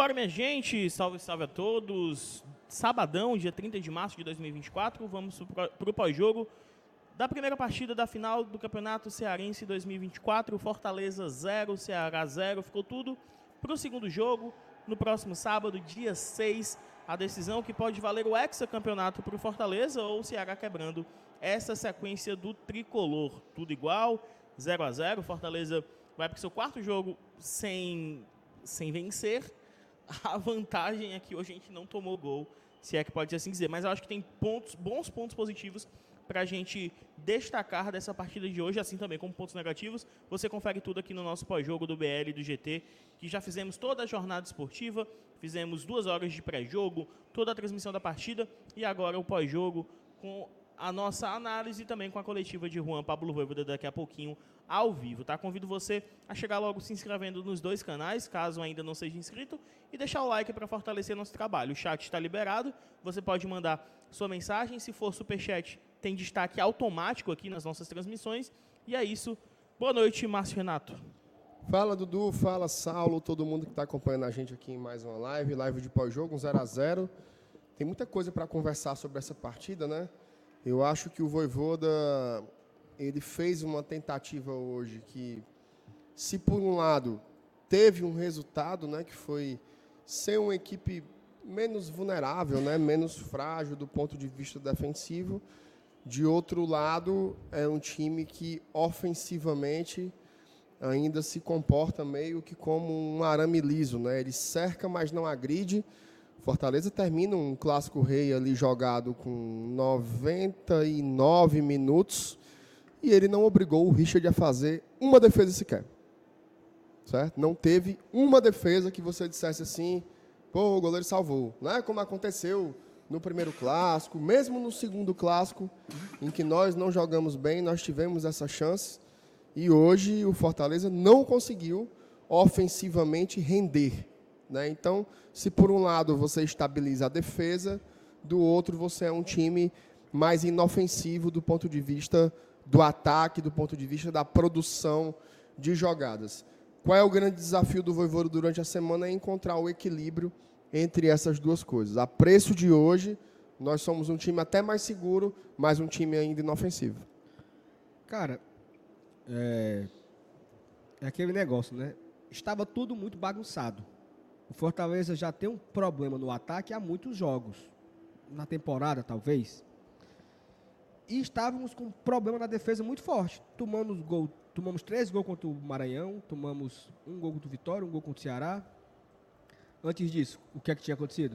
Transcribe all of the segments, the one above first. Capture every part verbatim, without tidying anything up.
Bora, minha gente! Salve, salve a todos! Sabadão, dia trinta de março de dois mil e vinte e quatro, vamos para o pós-jogo da primeira partida da final do Campeonato Cearense dois mil e vinte e quatro. Fortaleza zero, Ceará zero. Ficou tudo para o segundo jogo, no próximo sábado, dia seis. A decisão que pode valer o hexacampeonato para o Fortaleza ou o Ceará quebrando essa sequência do tricolor. Tudo igual, zero a zero. Fortaleza vai para o seu quarto jogo sem, sem vencer. A vantagem é que hoje a gente não tomou gol, se é que pode assim dizer. Mas eu acho que tem pontos, bons pontos positivos para a gente destacar dessa partida de hoje, assim também como pontos negativos. Você confere tudo aqui no nosso pós-jogo do B L e do G T, que já fizemos toda a jornada esportiva, fizemos duas horas de pré-jogo, toda a transmissão da partida e agora o pós-jogo com a nossa análise e também com a coletiva de Juan Pablo Voivoda daqui a pouquinho ao vivo, tá? Convido você a chegar logo se inscrevendo nos dois canais, caso ainda não seja inscrito, e deixar o like para fortalecer nosso trabalho. O chat está liberado, você pode mandar sua mensagem, se for superchat, tem destaque automático aqui nas nossas transmissões, e é isso. Boa noite, Márcio Renato. Fala, Dudu, fala, Saulo, todo mundo que está acompanhando a gente aqui em mais uma live, live de pós-jogo, um zero a zero. Tem muita coisa para conversar sobre essa partida, né? Eu acho que o Voivoda, ele fez uma tentativa hoje que, se por um lado teve um resultado, né, que foi ser uma equipe menos vulnerável, né, menos frágil do ponto de vista defensivo, de outro lado é um time que ofensivamente ainda se comporta meio que como um arame liso, né? Ele cerca, mas não agride. Fortaleza termina um clássico rei ali jogado com noventa e nove minutos e ele não obrigou o Richard a fazer uma defesa sequer. Certo? Não teve uma defesa que você dissesse assim, pô, o goleiro salvou. Não é como aconteceu no primeiro clássico, mesmo no segundo clássico, em que nós não jogamos bem, nós tivemos essa chance e hoje o Fortaleza não conseguiu ofensivamente render. Né? Então, se por um lado você estabiliza a defesa, do outro você é um time mais inofensivo do ponto de vista do ataque, do ponto de vista da produção de jogadas. Qual é o grande desafio do Voivoda durante a semana? É encontrar o equilíbrio entre essas duas coisas. A preço de hoje, nós somos um time até mais seguro, mas um time ainda inofensivo. Cara, é, é aquele negócio, né? Estava tudo muito bagunçado. O Fortaleza já tem um problema no ataque há muitos jogos. Na temporada, talvez. E estávamos com um problema na defesa muito forte. Tomamos, gol, tomamos três gols contra o Maranhão, tomamos um gol contra o Vitória, um gol contra o Ceará. Antes disso, o que é que tinha acontecido?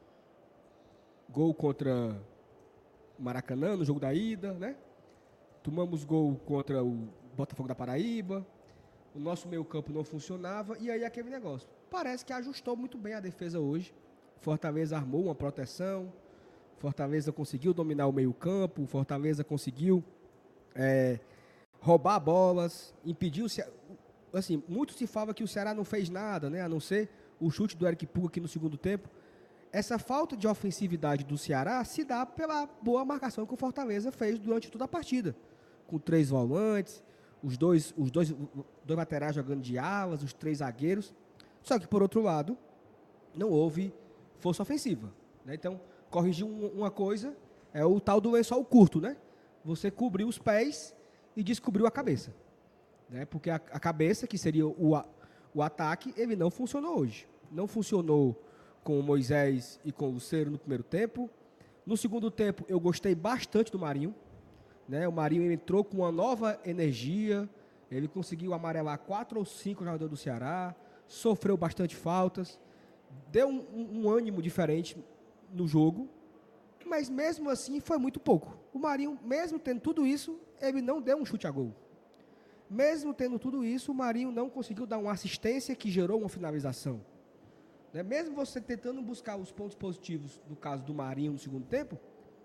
Gol contra o Maracanã, no jogo da ida, né? Tomamos gol contra o Botafogo da Paraíba. O nosso meio-campo não funcionava. E aí aquele negócio. Parece que ajustou muito bem a defesa hoje. Fortaleza armou uma proteção. Fortaleza conseguiu dominar o meio-campo. Fortaleza conseguiu é, roubar bolas. Impediu... Assim, muito se fala que o Ceará não fez nada, né? A não ser o chute do Eric Puga aqui no segundo tempo. Essa falta de ofensividade do Ceará se dá pela boa marcação que o Fortaleza fez durante toda a partida. Com três volantes, os dois, os dois, dois laterais jogando de alas, os três zagueiros. Só que, por outro lado, não houve força ofensiva. Né? Então, corrigir um, uma coisa é o tal do lençol curto, né? Você cobriu os pés e descobriu a cabeça. Né? Porque a, a cabeça, que seria o, a, o ataque, ele não funcionou hoje. Não funcionou com o Moisés e com o Lucero no primeiro tempo. No segundo tempo, eu gostei bastante do Marinho. Né? O Marinho entrou com uma nova energia. Ele conseguiu amarelar quatro ou cinco jogadores do Ceará. Sofreu bastante faltas, deu um, um, um ânimo diferente no jogo, mas mesmo assim foi muito pouco. O Marinho, mesmo tendo tudo isso, ele não deu um chute a gol. Mesmo tendo tudo isso, o Marinho não conseguiu dar uma assistência que gerou uma finalização. Né? Mesmo você tentando buscar os pontos positivos, no caso do Marinho no segundo tempo,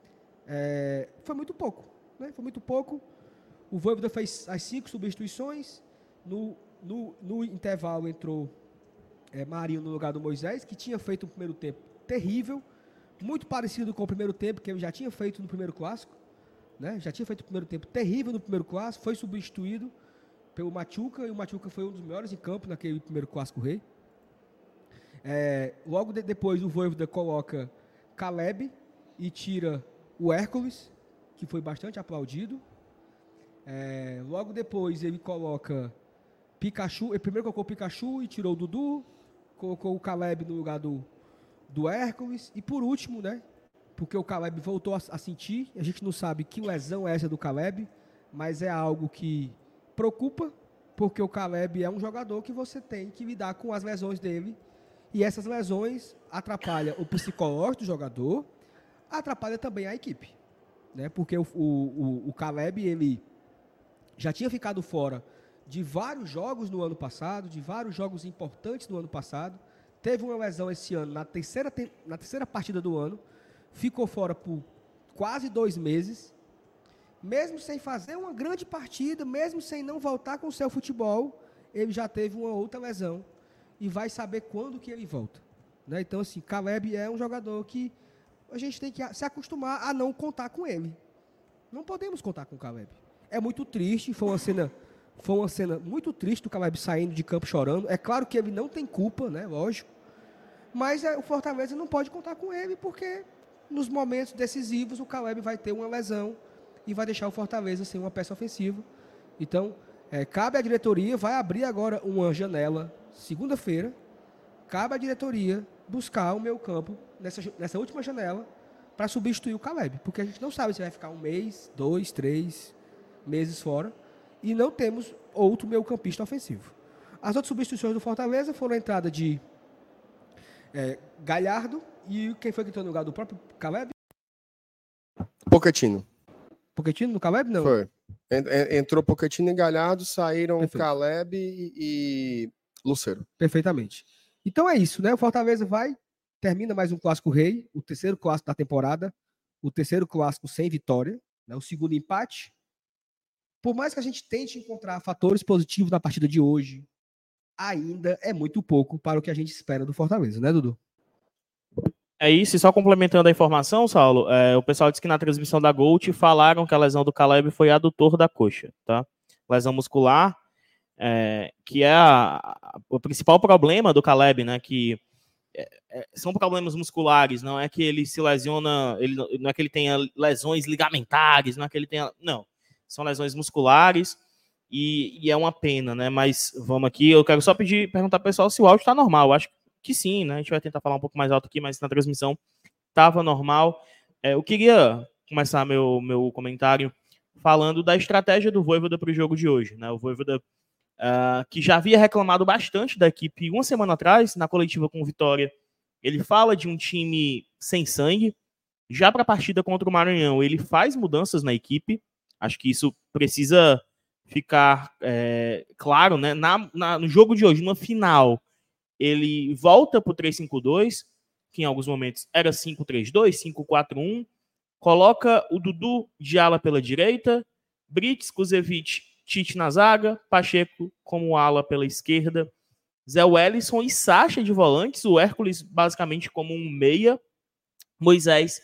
é, foi muito pouco. Né? Foi muito pouco. O Voivoda fez as cinco substituições, no No, no intervalo entrou é, Marinho no lugar do Moisés, que tinha feito um primeiro tempo terrível, muito parecido com o primeiro tempo que ele já tinha feito no primeiro clássico. Né? Já tinha feito um primeiro tempo terrível no primeiro clássico, foi substituído pelo Machuca, e o Machuca foi um dos melhores em campo naquele primeiro clássico rei. É, logo de, depois o Voivoda coloca Caleb e tira o Hércules, que foi bastante aplaudido. É, logo depois ele coloca Pikachu, ele primeiro colocou o Pikachu e tirou o Dudu, colocou o Caleb no lugar do, do Hércules, e por último, né, porque o Caleb voltou a, a sentir, a gente não sabe que lesão é essa do Caleb, mas é algo que preocupa, porque o Caleb é um jogador que você tem que lidar com as lesões dele, e essas lesões atrapalham o psicológico do jogador, atrapalha também a equipe, né, porque o, o, o Caleb, ele já tinha ficado fora de vários jogos no ano passado, de vários jogos importantes no ano passado, teve uma lesão esse ano, na terceira, na terceira partida do ano, ficou fora por quase dois meses, mesmo sem fazer uma grande partida, mesmo sem não voltar com o seu futebol, ele já teve uma outra lesão, e vai saber quando que ele volta, né? Então, assim, Caleb é um jogador que a gente tem que se acostumar a não contar com ele. Não podemos contar com o Caleb. É muito triste, foi uma cena, foi uma cena muito triste do Caleb saindo de campo chorando. É claro que ele não tem culpa, né, lógico, mas é, o Fortaleza não pode contar com ele, porque nos momentos decisivos o Caleb vai ter uma lesão e vai deixar o Fortaleza sem uma peça ofensiva. Então, é, cabe à diretoria, vai abrir agora uma janela, segunda-feira, cabe à diretoria buscar o meio campo nessa, nessa última janela para substituir o Caleb, porque a gente não sabe se vai ficar um mês, dois, três meses fora, e não temos outro meio-campista ofensivo. As outras substituições do Fortaleza foram a entrada de é, Galhardo, e quem foi que entrou no lugar do próprio Caleb? Pochettino. Pochettino no Caleb? Não. Foi. Entrou Pochettino e Galhardo, saíram Perfeito. Caleb e, e Lucero. Perfeitamente. Então é isso, né? O Fortaleza vai, termina mais um Clássico Rei, o terceiro clássico da temporada, o terceiro clássico sem vitória, né? O segundo empate. Por mais que a gente tente encontrar fatores positivos na partida de hoje, ainda é muito pouco para o que a gente espera do Fortaleza, né, Dudu? É isso, e só complementando a informação, Saulo, é, o pessoal disse que na transmissão da Gold falaram que a lesão do Caleb foi adutor da coxa, tá? Lesão muscular, é, que é a, a, o principal problema do Caleb, né, que é, é, são problemas musculares, não é que ele se lesiona, ele, não é que ele tenha lesões ligamentares, não é que ele tenha, não. São lesões musculares e, e é uma pena, né? Mas vamos aqui, eu quero só pedir, perguntar ao pessoal se o áudio está normal. Eu acho que sim, né? A gente vai tentar falar um pouco mais alto aqui, mas na transmissão estava normal. É, eu queria começar meu, meu comentário falando da estratégia do Voivoda para o jogo de hoje, né? O Voivoda, uh, que já havia reclamado bastante da equipe uma semana atrás, na coletiva com o Vitória, ele fala de um time sem sangue. Já para a partida contra o Maranhão, ele faz mudanças na equipe. Acho que isso precisa ficar é, claro, né? Na, na, no jogo de hoje, numa final, ele volta para o três cinco dois, que em alguns momentos era cinco três dois, cinco quatro um, coloca o Dudu de ala pela direita, Brits, Kuzevic, Tite na zaga, Pacheco como ala pela esquerda, Zé Wellison e Sacha de volantes, o Hércules basicamente como um meia, Moisés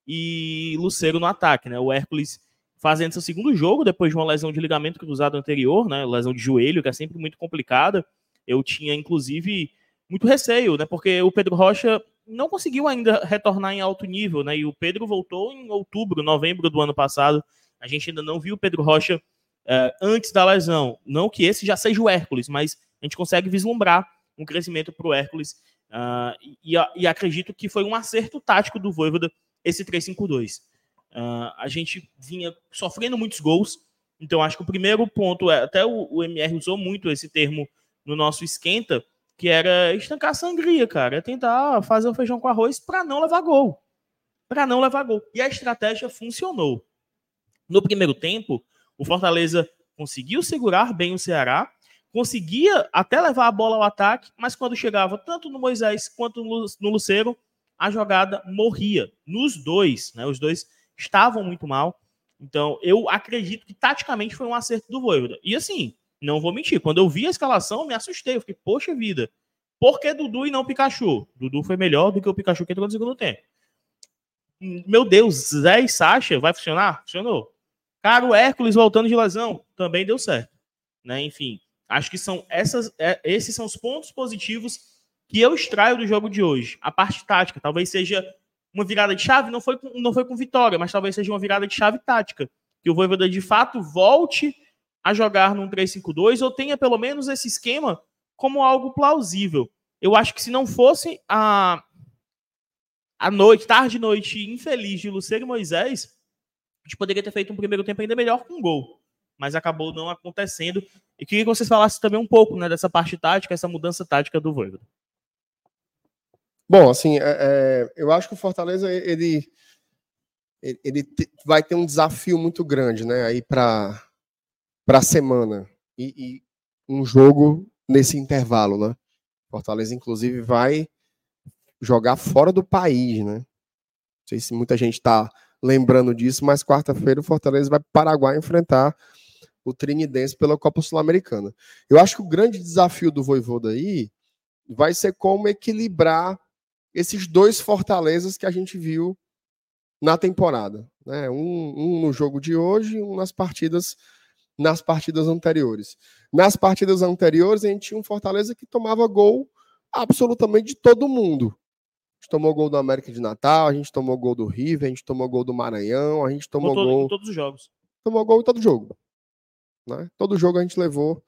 e Lucero no ataque, né? O Hércules fazendo seu segundo jogo, depois de uma lesão de ligamento cruzado anterior, né, lesão de joelho, que é sempre muito complicada. Eu tinha, inclusive, muito receio, né, porque o Pedro Rocha não conseguiu ainda retornar em alto nível, né, e o Pedro voltou em outubro, novembro do ano passado. A gente ainda não viu o Pedro Rocha eh, antes da lesão. Não que esse já seja o Hércules, mas a gente consegue vislumbrar um crescimento para o Hércules, uh, e, e acredito que foi um acerto tático do Voivoda esse três cinco dois. Uh, a gente vinha sofrendo muitos gols, então acho que o primeiro ponto, é, até o, o M R usou muito esse termo no nosso esquenta, que era estancar a sangria, cara, é tentar fazer o feijão com arroz para não levar gol, para não levar gol, e a estratégia funcionou. No primeiro tempo, o Fortaleza conseguiu segurar bem o Ceará, conseguia até levar a bola ao ataque, mas quando chegava tanto no Moisés quanto no Lucero, a jogada morria, nos dois, né, os dois estavam muito mal. Então, eu acredito que taticamente foi um acerto do Voivoda. E assim, não vou mentir, quando eu vi a escalação, eu me assustei. Eu fiquei, poxa vida, por que Dudu e não Pikachu? Dudu foi melhor do que o Pikachu que entrou no segundo tempo. Meu Deus, Zé e Sacha, vai funcionar? Funcionou. Cara, o Hércules voltando de lesão, também deu certo. Né? Enfim, acho que são essas, é, esses são os pontos positivos que eu extraio do jogo de hoje, a parte tática, talvez seja uma virada de chave, não foi com, não foi com vitória, mas talvez seja uma virada de chave tática, que o Vojvoda de fato volte a jogar num três cinco dois ou tenha pelo menos esse esquema como algo plausível. Eu acho que se não fosse a, a noite, tarde e noite infeliz de Lucero e Moisés, a gente poderia ter feito um primeiro tempo ainda melhor com um gol, mas acabou não acontecendo. E queria que vocês falassem também um pouco, né, dessa parte tática, essa mudança tática do Vojvoda. Bom, assim, é, é, eu acho que o Fortaleza ele, ele, ele te, vai ter um desafio muito grande, né, aí para para a semana e, e um jogo nesse intervalo, né? Fortaleza, inclusive, vai jogar fora do país, né? Não sei se muita gente está lembrando disso, mas quarta-feira o Fortaleza vai para o Paraguai enfrentar o Trinidense pela Copa Sul-Americana. Eu acho que o grande desafio do Vojvoda aí vai ser como equilibrar esses dois Fortalezas que a gente viu na temporada, né? Um, um no jogo de hoje e um nas partidas, nas partidas anteriores. Nas partidas anteriores, a gente tinha um Fortaleza que tomava gol absolutamente de todo mundo. A gente tomou gol do América de Natal, a gente tomou gol do River, a gente tomou gol do Maranhão, a gente tomou todo, gol... em todos os jogos. Tomou gol em todo jogo. Né? Todo jogo a gente levou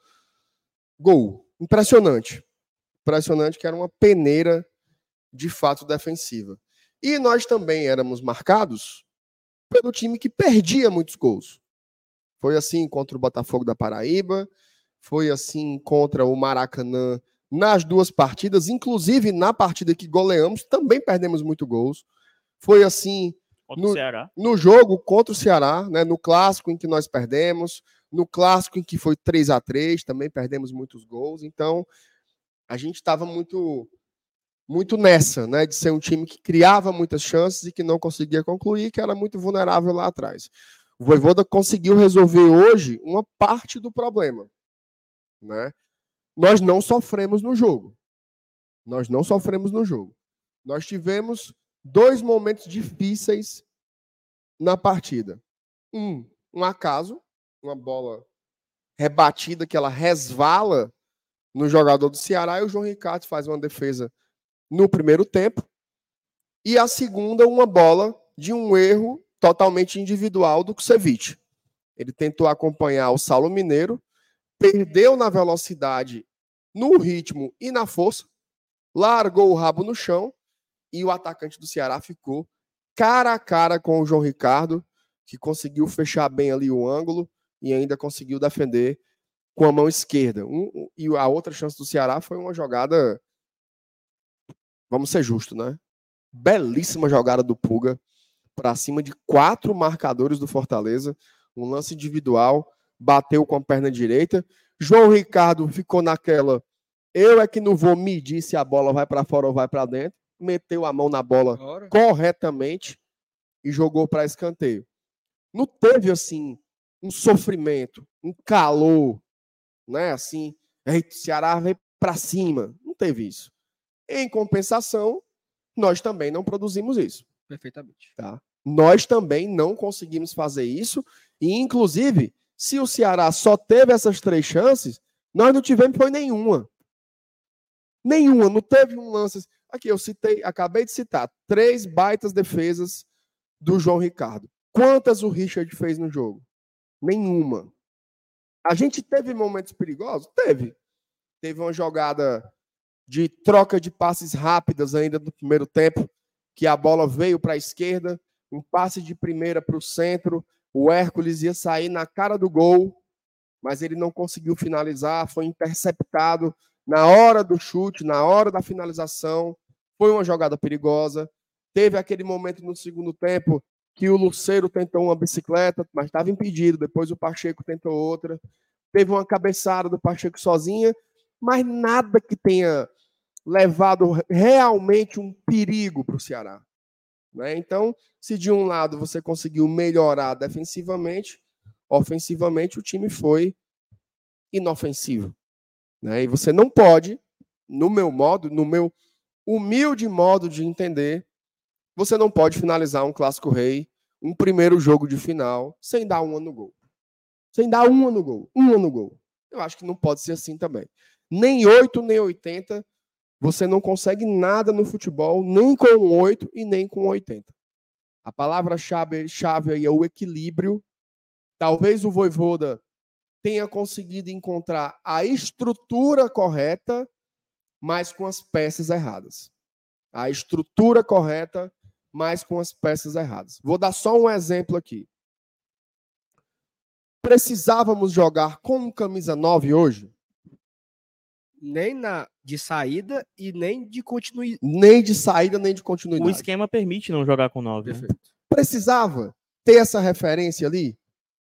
gol. Impressionante. Impressionante que era uma peneira de fato defensiva. E nós também éramos marcados pelo time que perdia muitos gols. Foi assim contra o Botafogo da Paraíba, foi assim contra o Maracanã nas duas partidas, inclusive na partida que goleamos, também perdemos muitos gols. Foi assim contra no, o Ceará. no jogo contra o Ceará, né, no clássico em que nós perdemos, no clássico em que foi três a três, também perdemos muitos gols. Então, a gente estava muito... muito nessa, né, de ser um time que criava muitas chances e que não conseguia concluir, que era muito vulnerável lá atrás. O Vojvoda conseguiu resolver hoje uma parte do problema, né? Nós não sofremos no jogo. Nós não sofremos no jogo. Nós tivemos dois momentos difíceis na partida. Um, um acaso, uma bola rebatida que ela resvala no jogador do Ceará e o João Ricardo faz uma defesa no primeiro tempo, e a segunda, uma bola de um erro totalmente individual do Kusevich. Ele tentou acompanhar o Saulo Mineiro, perdeu na velocidade, no ritmo e na força, largou o rabo no chão, e o atacante do Ceará ficou cara a cara com o João Ricardo, que conseguiu fechar bem ali o ângulo, e ainda conseguiu defender com a mão esquerda. Um, um, e a outra chance do Ceará foi uma jogada... Vamos ser justos, né? Belíssima jogada do Puga para cima de quatro marcadores do Fortaleza. Um lance individual, bateu com a perna direita. João Ricardo ficou naquela, eu é que não vou medir se a bola vai para fora ou vai para dentro. Meteu a mão na bola Ora. corretamente e jogou para escanteio. Não teve, assim, um sofrimento, um calor, né? Assim, o Ceará veio para cima. Não teve isso. Em compensação, nós também não produzimos isso. Perfeitamente. Tá? Nós também não conseguimos fazer isso. E, inclusive, se o Ceará só teve essas três chances, nós não tivemos foi nenhuma. Nenhuma. Não teve um lance... Aqui, eu citei, acabei de citar, três baitas defesas do João Ricardo. Quantas o Richard fez no jogo? Nenhuma. A gente teve momentos perigosos? Teve. Teve uma jogada... de troca de passes rápidas ainda no primeiro tempo, que a bola veio para a esquerda, um passe de primeira para o centro, o Hércules ia sair na cara do gol, mas ele não conseguiu finalizar, foi interceptado na hora do chute, na hora da finalização, foi uma jogada perigosa. Teve aquele momento no segundo tempo que o Lucero tentou uma bicicleta, mas estava impedido, depois o Pacheco tentou outra. Teve uma cabeçada do Pacheco sozinha, mas nada que tenha levado realmente um perigo para o Ceará. Né? Então, se de um lado você conseguiu melhorar defensivamente, ofensivamente o time foi inofensivo. Né? E você não pode, no meu modo, no meu humilde modo de entender, você não pode finalizar um Clássico Rei, um primeiro jogo de final, sem dar uma no gol. Sem dar uma no gol. Uma no gol. Eu acho que não pode ser assim também. Nem oito, nem oitenta você não consegue nada no futebol, nem com um oito e nem com um oitenta. A palavra-chave chave aí é o equilíbrio. Talvez o Vojvoda tenha conseguido encontrar a estrutura correta, mas com as peças erradas. A estrutura correta, mas com as peças erradas. Vou dar só um exemplo aqui. Precisávamos jogar com camisa nove hoje? Nem na, de saída e nem de continuidade. Nem de saída, nem de continuidade. O esquema permite não jogar com nove. Né? Precisava ter essa referência ali?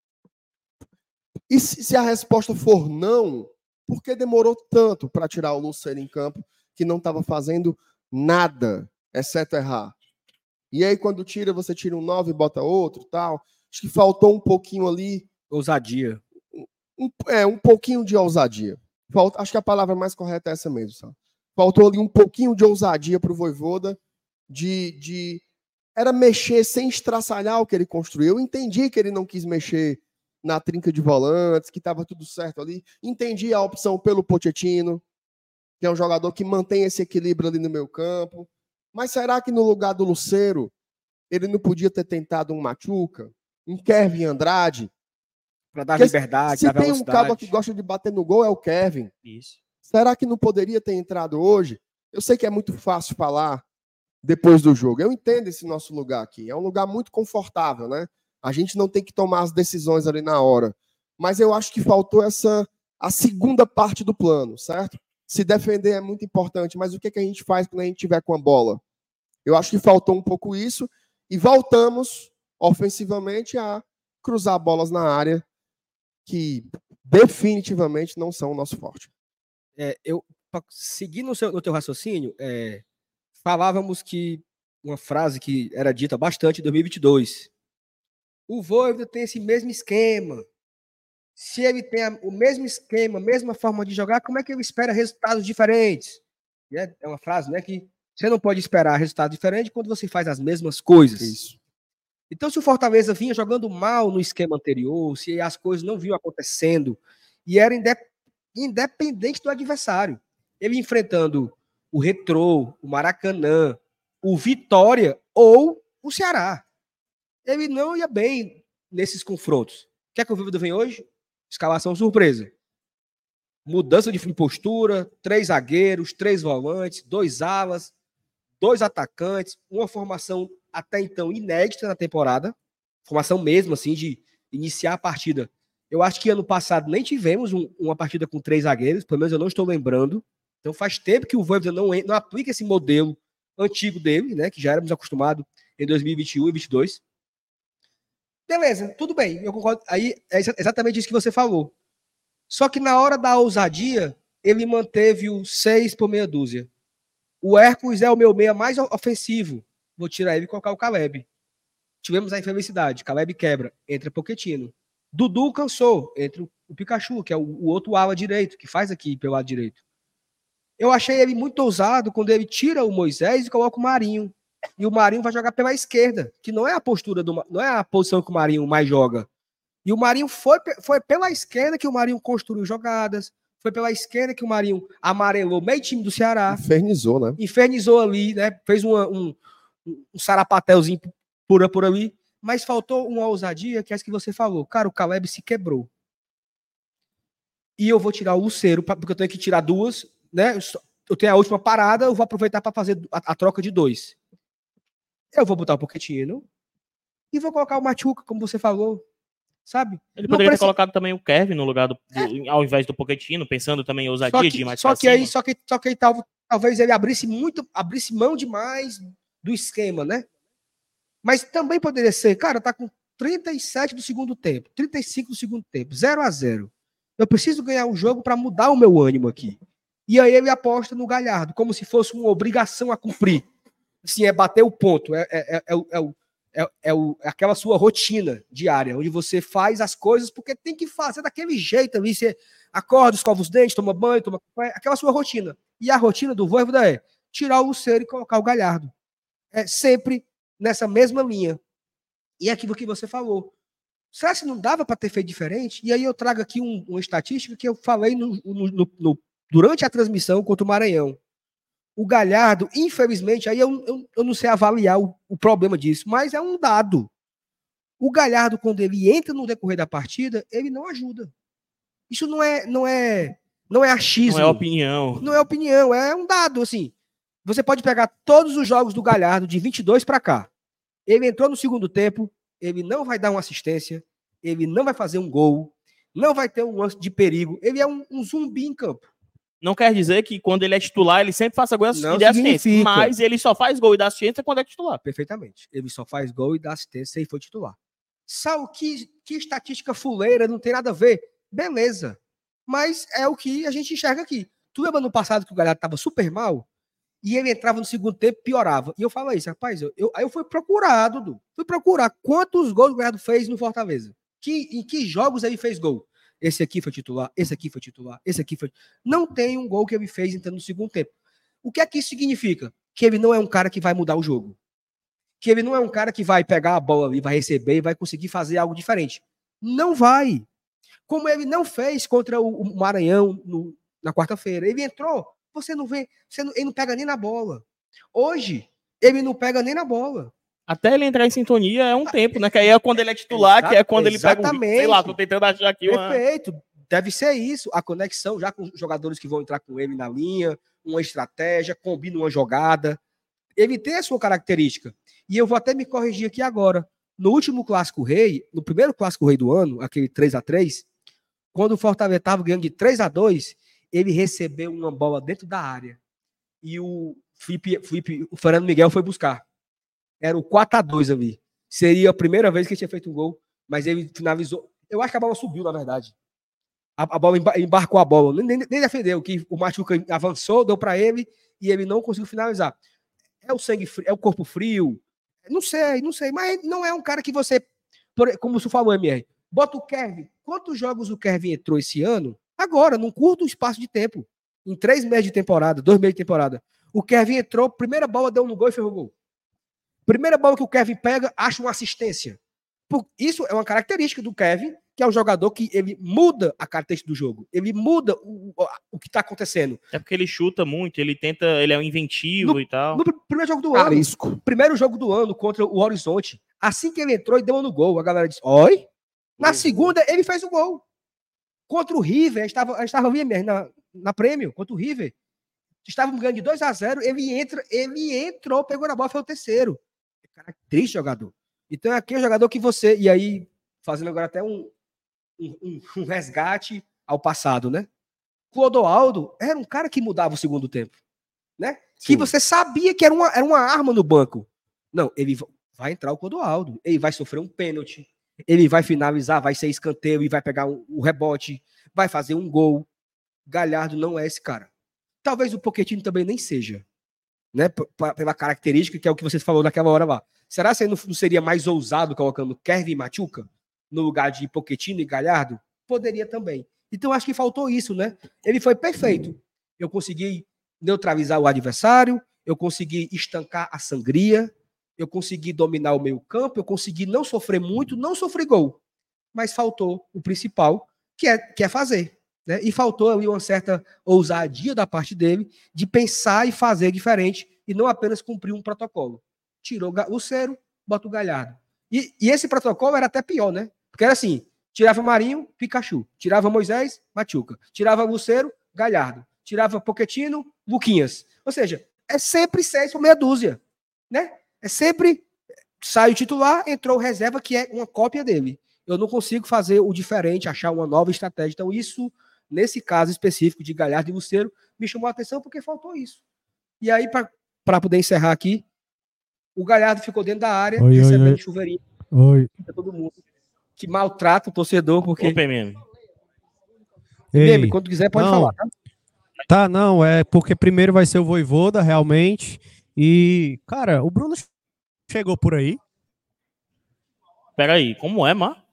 E se, se a resposta for não, por que demorou tanto para tirar o Lucero em campo, que não estava fazendo nada, exceto errar? E aí, quando tira, você tira um nove e bota outro, tal. Acho que faltou um pouquinho ali. Ousadia. Um, é, um pouquinho de ousadia. Falta, acho que a palavra mais correta é essa mesmo, sabe? Faltou ali um pouquinho de ousadia para o Vojvoda, de, de... Era mexer sem estraçalhar o que ele construiu. Eu entendi que ele não quis mexer na trinca de volantes, que estava tudo certo ali. Entendi a opção pelo Pochettino, que é um jogador que mantém esse equilíbrio ali no meio campo. Mas será que no lugar do Lucero, ele não podia ter tentado um Machuca, um Kevin Andrade? Para dar Porque liberdade, se dar tem velocidade. um cabo que gosta de bater no gol, é o Kevin. Isso. Será que não poderia ter entrado hoje? Eu sei que é muito fácil falar depois do jogo. Eu entendo esse nosso lugar aqui. É um lugar muito confortável, né? A gente não tem que tomar as decisões ali na hora. Mas eu acho que faltou essa a segunda parte do plano, certo? Se defender é muito importante, mas o que, é que a gente faz quando a gente tiver com a bola? Eu acho que faltou um pouco isso e voltamos ofensivamente a cruzar bolas na área que definitivamente não são o nosso forte. É, eu, seguindo no, seu, no teu raciocínio, é, falávamos que uma frase que era dita bastante em dois mil e vinte e dois. O Vojvoda tem esse mesmo esquema. Se ele tem a, o mesmo esquema, a mesma forma de jogar, como é que ele espera resultados diferentes? É, é uma frase, né, que você não pode esperar resultado diferente quando você faz as mesmas coisas. Isso. Então, se o Fortaleza vinha jogando mal no esquema anterior, se as coisas não vinham acontecendo, e era independente do adversário, ele enfrentando o Retrô, o Maracanã, o Vitória ou o Ceará, ele não ia bem nesses confrontos. O que é que o Vojvoda vem hoje? Escalação surpresa. Mudança de postura, três zagueiros, três volantes, dois alas, dois atacantes, uma formação até então inédita na temporada, formação mesmo assim de iniciar a partida. Eu acho que ano passado nem tivemos um, uma partida com três zagueiros, pelo menos eu não estou lembrando. Então faz tempo que o Vojvoda não, não aplica esse modelo antigo dele, né, que já éramos acostumados em dois mil e vinte e um e vinte e dois. Beleza, tudo bem, eu concordo. Aí é exatamente isso que você falou. Só que na hora da ousadia, ele manteve o seis por meia dúzia. O Hércules é o meu meia mais ofensivo. Vou tirar ele e colocar o Caleb. Tivemos a infelicidade. Caleb quebra. Entra Pochettino. Dudu cansou. Entra o Pikachu, que é o, o outro ala direito, que faz aqui pelo lado direito. Eu achei ele muito ousado quando ele tira o Moisés e coloca o Marinho. E o Marinho vai jogar pela esquerda, que não é a postura do, não é a posição que o Marinho mais joga. E o Marinho foi, foi pela esquerda que o Marinho construiu jogadas. Foi pela esquerda que o Marinho amarelou meio time do Ceará. Infernizou, né? Infernizou ali, né? Fez uma, um, um sarapatelzinho por, por ali. Mas faltou uma ousadia, que é isso que você falou. Cara, o Caleb se quebrou. E eu vou tirar o Lucero, porque eu tenho que tirar duas, né? Eu tenho a última parada, eu vou aproveitar para fazer a, a troca de dois. Eu vou botar o Pochettino e vou colocar o Machuca, como você falou. Sabe? Ele poderia precisa... ter colocado também o Kevin no lugar do, do é. ao invés do Pochettino, pensando também em ousadia que, de ir mais só pra que cima. aí, só que só que aí tal, talvez ele abrisse muito, abrisse mão demais do esquema, né? Mas também poderia ser, cara, tá com trinta e sete do segundo tempo, trinta e cinco do segundo tempo, zero a zero. Eu preciso ganhar um jogo para mudar o meu ânimo aqui. E aí ele aposta no Galhardo, como se fosse uma obrigação a cumprir. Assim, é bater o ponto, é, é, é, é, é o É, é, o, é aquela sua rotina diária, onde você faz as coisas porque tem que fazer daquele jeito ali. Você acorda, escova os dentes, toma banho, toma aquela sua rotina. E a rotina do Vojvoda é tirar o Lucero e colocar o Galhardo. É sempre nessa mesma linha. E é aquilo que você falou. Será que não dava para ter feito diferente? E aí eu trago aqui um, uma estatística que eu falei no, no, no, no, durante a transmissão contra o Maranhão. O Galhardo, infelizmente, aí eu, eu, eu não sei avaliar o, o problema disso, mas é um dado. O Galhardo, quando ele entra no decorrer da partida, ele não ajuda. Isso não é, não é, não é achismo. Não é opinião. Não é opinião, é um dado, assim. Você pode pegar todos os jogos do Galhardo de vinte e dois para cá. Ele entrou no segundo tempo, ele não vai dar uma assistência, ele não vai fazer um gol, não vai ter um lance de perigo, ele é um, um zumbi em campo. Não quer dizer que quando ele é titular, ele sempre faça gol Não e dê assistência. significa. Mas ele só faz gol e dá assistência quando é titular. Perfeitamente. Ele só faz gol e dá assistência e foi titular. Sal, que, que estatística fuleira, não tem nada a ver. Beleza. Mas é o que a gente enxerga aqui. Tu lembra no passado que o Galhardo estava super mal? E ele entrava no segundo tempo e piorava. E eu falo isso, rapaz, eu, eu, aí eu fui procurar, Dudu. Fui procurar quantos gols o Galhardo fez no Fortaleza. Que, em que jogos ele fez gol? Esse aqui foi titular, esse aqui foi titular, esse aqui foi... Não tem um gol que ele fez entrando no segundo tempo. O que é que isso significa? Que ele não é um cara que vai mudar o jogo. Que ele não é um cara que vai pegar a bola ali, vai receber e vai conseguir fazer algo diferente. Não vai. Como ele não fez contra o Maranhão no, na quarta-feira. Ele entrou, você não vê, você não, ele não pega nem na bola. Hoje, ele não pega nem na bola. Até ele entrar em sintonia é um tempo, né? Que aí é quando ele é titular, Exa- que é quando ele pega um... exatamente. Sei lá, tô tentando achar aqui uma... Perfeito. Deve ser isso. A conexão já com os jogadores que vão entrar com ele na linha, uma estratégia, combina uma jogada. Ele tem a sua característica. E eu vou até me corrigir aqui agora. No último Clássico Rei, no primeiro Clássico Rei do ano, aquele três a três, quando o Fortaleza estava ganhando de três a dois, ele recebeu uma bola dentro da área. E o Felipe, Felipe, o Fernando Miguel foi buscar. Era o quatro a dois ali. Seria a primeira vez que ele tinha feito um gol, mas ele finalizou. Eu acho que a bola subiu, na verdade. A, a bola embarcou a bola. Nem, nem defendeu, que o Machuca avançou, deu para ele e ele não conseguiu finalizar. É o sangue frio, é o corpo frio. Não sei, não sei. Mas não é um cara que você, como você falou, M R, bota o Kevin. Quantos jogos o Kevin entrou esse ano? Agora, num curto espaço de tempo. Em três meses de temporada, dois meses de temporada. O Kevin entrou, primeira bola deu no gol e fez o gol. Primeira bola que o Kevin pega, acha uma assistência. Isso é uma característica do Kevin, que é um jogador que ele muda a característica do jogo. Ele muda o, o que está acontecendo. É porque ele chuta muito, ele tenta, ele é um inventivo no, e tal. No primeiro jogo do Carisco. ano, primeiro jogo do ano contra o Horizonte, assim que ele entrou e deu no gol, a galera disse, oi? Na uhum. segunda, ele fez o gol. Contra o River, a gente estava, estava na, na Prêmio, contra o River. Estávamos ganhando de dois a zero, ele, entra, ele entrou, pegou na bola, foi o terceiro. Cara, triste jogador. Então é aquele jogador que você... E aí, fazendo agora até um, um, um resgate ao passado, né? Clodoaldo era um cara que mudava o segundo tempo. Né? Que você sabia que era uma, era uma arma no banco. Não, ele vai entrar o Clodoaldo. Ele vai sofrer um pênalti. Ele vai finalizar, vai ser escanteio e vai pegar o um, um rebote. Vai fazer um gol. Galhardo não é esse cara. Talvez o Pochettino também nem seja. Né, pela característica que é o que você falou naquela hora lá. Será que não seria mais ousado colocando Kevin e Machuca no lugar de Pochettino e Galhardo? Poderia também. Então acho que faltou isso, né? Ele foi perfeito. Eu consegui neutralizar o adversário, eu consegui estancar a sangria, eu consegui dominar o meio campo, eu consegui não sofrer muito, não sofrer gol. Mas faltou o principal, que é, que é fazer. Né? E faltou ali uma certa ousadia da parte dele de pensar e fazer diferente e não apenas cumprir um protocolo. Tirou o Lucero, bota o Galhardo. E, e esse protocolo era até pior, né? Porque era assim, tirava Marinho, Pikachu. Tirava Moisés, Machuca. Tirava Lucero, Galhardo. Tirava Pochettino, Luquinhas. Ou seja, é sempre seis por meia dúzia. Né? É sempre sai o titular, entrou o reserva, que é uma cópia dele. Eu não consigo fazer o diferente, achar uma nova estratégia. Então isso... Nesse caso específico de Galhardo e Lucero, me chamou a atenção porque faltou isso. E aí, para poder encerrar aqui, o Galhardo ficou dentro da área, oi, recebendo oi, oi. chuveirinho. Oi. Todo mundo que maltrata o torcedor, porque... Opa, Meme. Meme, quando quiser pode não, falar, tá? Tá, não, é porque primeiro vai ser o Vojvoda, realmente. E, cara, o Bruno chegou por aí. Peraí, como é, Mar?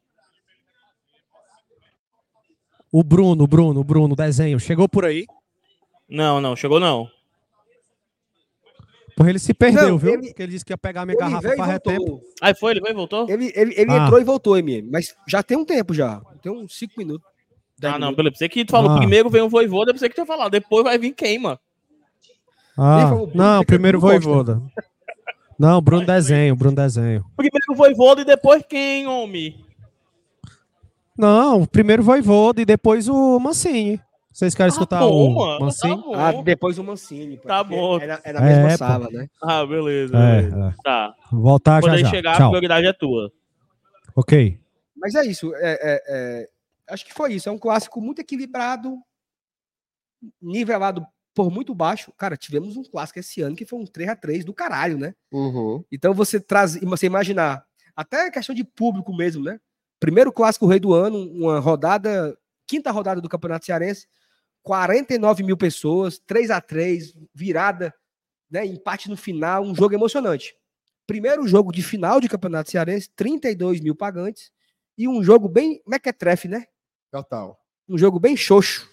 O Bruno, o Bruno, o Bruno, desenho, chegou por aí? Não, não, chegou não. Porque ele se perdeu, não, viu? Ele, Porque ele disse que ia pegar a minha garrafa para retempo. Aí foi, ele veio e voltou? Ele, ele, ele ah. entrou e voltou, M M, mas já tem um tempo já. Tem uns cinco minutos. Ah, não, minutos. beleza. Você que tu falou ah. primeiro vem o Vojvoda, você que tu ia falar. Depois vai vir quem, mano? Ah, Bruno, não, primeiro Bruno Costa. Voivoda. Não, Bruno Desenho, Bruno Desenho. Primeiro o Voivoda e depois quem, homem? Não, primeiro Voivoda e depois o Mancini. Vocês querem Tá escutar bom, o mano, Mancini? tá bom. Ah, depois o Mancini. pô, Tá porque bom. É na, é na mesma É, pô. sala, né? Ah, beleza, É, beleza. é. Tá. Voltar Quando já ele já. chegar, a Tchau. prioridade é tua. Ok. Mas é isso. É, é, é, acho que foi isso. É um clássico muito equilibrado, nivelado por muito baixo. Cara, tivemos um clássico esse ano que foi um três a três do caralho, né? Uhum. Então você traz, você imaginar, até questão de público mesmo, né? Primeiro clássico rei do ano, uma rodada, quinta rodada do Campeonato Cearense, quarenta e nove mil pessoas, três a três, virada, né? Empate no final, um jogo emocionante. Primeiro jogo de final de Campeonato Cearense, trinta e dois mil pagantes, e um jogo bem mequetrefe, né? Total. Um jogo bem xoxo.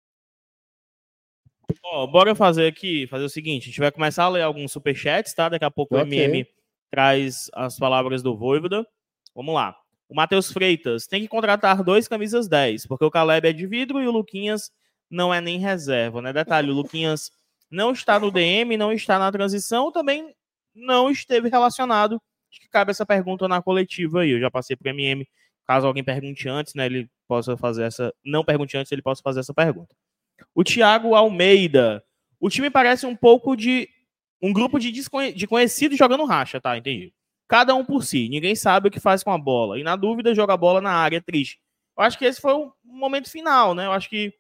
Ó, bora fazer aqui, fazer o seguinte, a gente vai começar a ler alguns superchats, tá? Daqui a pouco Ok. o M M traz as palavras do Voivoda. Vamos lá. O Matheus Freitas, tem que contratar dois camisas dez, porque o Caleb é de vidro e o Luquinhas não é nem reserva, né? Detalhe, o Luquinhas não está no D M, não está na transição, também não esteve relacionado. Acho que cabe essa pergunta na coletiva aí, eu já passei pro M M, caso alguém pergunte antes, né, ele possa fazer essa, não pergunte antes, ele possa fazer essa pergunta. O Thiago Almeida. O time parece um pouco de um grupo de, desconhe... de conhecidos jogando racha, tá? Entendi. Cada um por si. Ninguém sabe o que faz com a bola. E na dúvida, joga a bola na área. Triste. Eu acho que esse foi o momento final, né? Eu acho que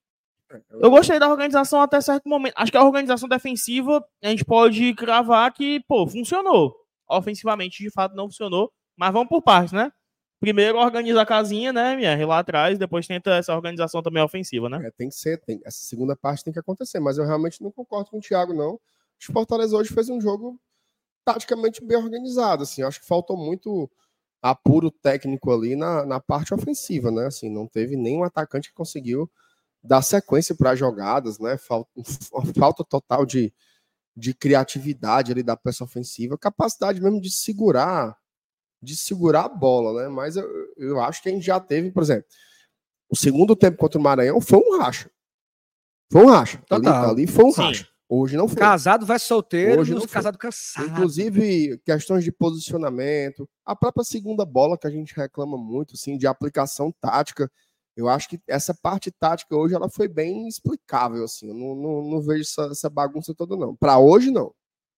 eu gostei da organização até certo momento. Acho que a organização defensiva, a gente pode cravar que, pô, funcionou. Ofensivamente, de fato, não funcionou. Mas vamos por partes, né? Primeiro organiza a casinha, né, minha, lá atrás, depois tenta essa organização também ofensiva, né? É, tem que ser, tem, essa segunda parte tem que acontecer, mas eu realmente não concordo com o Thiago, não. O Fortaleza hoje fez um jogo taticamente bem organizado, assim, acho que faltou muito apuro técnico ali na, na parte ofensiva, né, assim, não teve nenhum atacante que conseguiu dar sequência para as jogadas, né, falta, falta total de, de criatividade ali da peça ofensiva, capacidade mesmo de segurar de segurar a bola, né? Mas eu, eu acho que a gente já teve, por exemplo, o segundo tempo contra o Maranhão foi um racha. Foi um racha. Ali, ali foi um Sim. racha. Hoje não foi. Casado vai solteiro, Hoje não casado cansado. Inclusive, questões de posicionamento, a própria segunda bola que a gente reclama muito, assim, de aplicação tática. Eu acho que essa parte tática hoje ela foi bem explicável, assim. Eu não, não, não vejo essa, essa bagunça toda, não. Para hoje, não.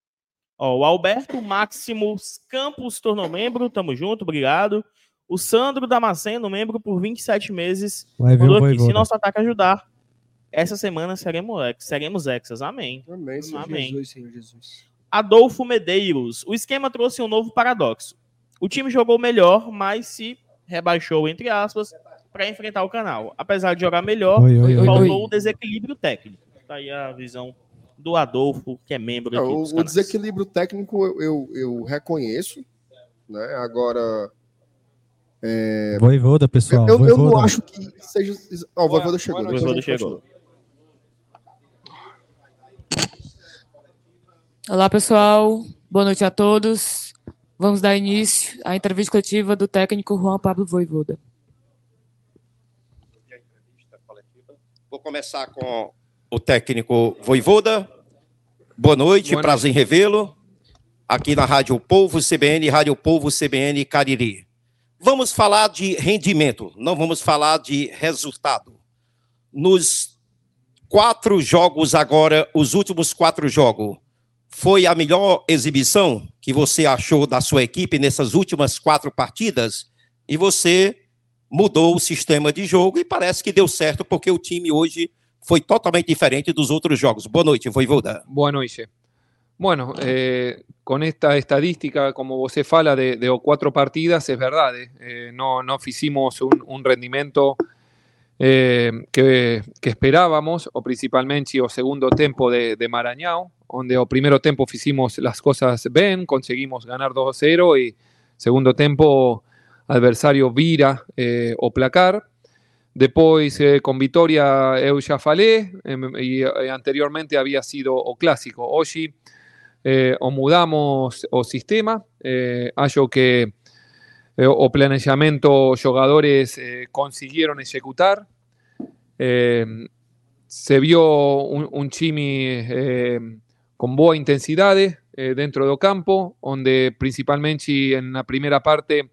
Ó, o Alberto Máximos Campos tornou membro, tamo junto, obrigado. O Sandro Damasceno, membro por vinte e sete meses. Vai vir Mandou o aqui, se Voivoda. nosso ataque ajudar, essa semana seremos, seremos hexas. Amém. Amém, Senhor. Amém. Jesus, Senhor Jesus. Adolfo Medeiros. O esquema trouxe um novo paradoxo. O time jogou melhor, mas se rebaixou, entre aspas, para enfrentar o Canal. Apesar de jogar melhor, Oi, oi, oi, faltou oi. o desequilíbrio técnico. Tá aí a visão do Adolfo, que é membro aqui Não, dos o, o canais. desequilíbrio técnico eu, eu, eu reconheço, né? Agora, Voivoda, pessoal. eu, eu não Voivoda. acho que seja. Ó, o Voivoda chegou. O depois a Voivoda gente chegou. continua. Olá, pessoal. Boa noite a todos. Vamos dar início à entrevista coletiva do técnico Juan Pablo Voivoda. Vou começar com o técnico Voivoda. Boa noite, Boa prazer em revê-lo. Aqui na Rádio Povo C B N, Rádio Povo C B N Cariri. Vamos falar de rendimento, não vamos falar de resultado. Nos quatro jogos agora, os últimos quatro jogos, foi a melhor exibição que você achou da sua equipe nessas últimas quatro partidas? E você mudou o sistema de jogo e parece que deu certo, porque o time hoje foi totalmente diferente dos outros jogos. Boa noite, Voivoda. Boa noite. Bueno, eh, con esta estadística, como você fala, de, de cuatro partidas, es verdad. Eh, no, no hicimos un, un rendimiento eh, que, que esperábamos, o principalmente o segundo tempo de, de Maranhão, onde o primeiro tempo hicimos las cosas bien, conseguimos ganar dos a cero y segundo tempo adversario vira eh, o placar. Depois, eh, con Vitória, eu já falei, e eh, anteriormente havia sido o clássico. Hoje, eh, o mudamos o sistema, eh, acho que eh, o planejamento jogadores eh, consiguieron ejecutar. Eh, se vio un, un time eh, con boa intensidade eh, dentro do campo, onde principalmente na primeira parte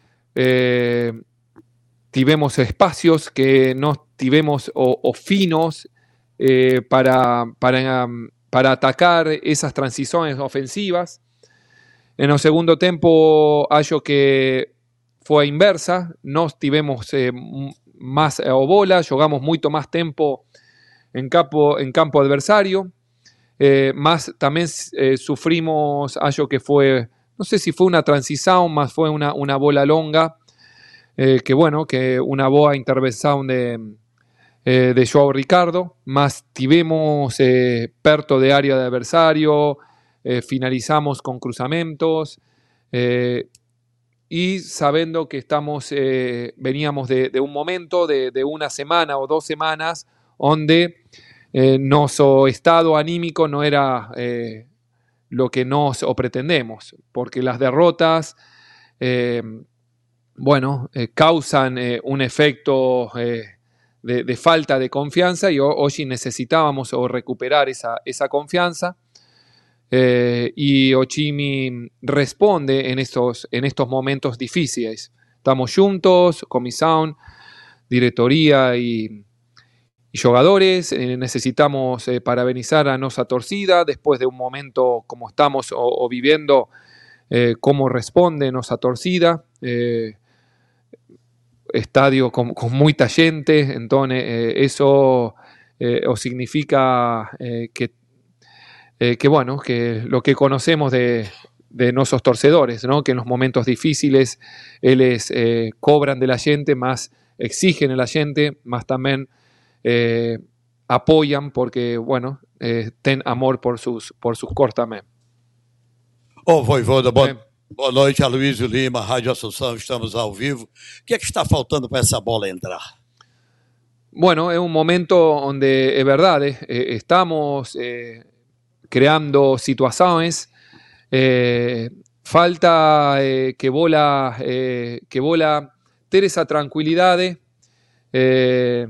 eh, tivemos espacios que não tivemos o, o finos eh, para, para, para atacar esas transições ofensivas. En el segundo tiempo, acho que fue a inversa, nós tivemos eh, más eh, bola, jugamos mucho más tiempo en campo, en campo adversario, eh, más también eh, sufrimos, acho que fue, no sé si fue una transición, más fue una, una bola longa, eh, que bueno, que una boa intervención de, eh, de João Ricardo, más tivemos eh, perto de área de adversario, eh, finalizamos con cruzamentos, eh, y sabiendo que estamos, eh, veníamos de, de un momento, de, de una semana o dos semanas, donde eh, nuestro estado anímico no era eh, lo que nos o pretendemos, porque las derrotas, eh, bueno, eh, causan eh, un efecto eh, de, de falta de confianza, y hoy necesitábamos o recuperar esa, esa confianza. Eh, y Ochimi responde en estos, en estos momentos difíciles. Estamos juntos, comisión, diretoría y, y jugadores. Eh, necesitamos eh, parabenizar a Nosa Torcida después de un momento como estamos o, o viviendo, eh, cómo responde Nosa Torcida. Eh, estadio con, con mucha gente, entonces eh, eso eh, o significa eh, que Eh, que bueno, que lo que conocemos de, de nuestros torcedores, ¿no? Que en los momentos difíciles ellos eh, cobran de la gente, más exigen a la gente, más también eh, apoyan porque, bueno, eh, ten amor por sus, por sus cor también. Ô, Voivoda, boa, É. boa noite, Aloysio Lima, Rádio Assunção, estamos ao vivo. O que é que está faltando para essa bola entrar? Bueno, es un momento donde es verdad, eh, eh, estamos eh, creando situaciones, eh, falta eh, que bola eh, que bola ter esa tranquilidad eh,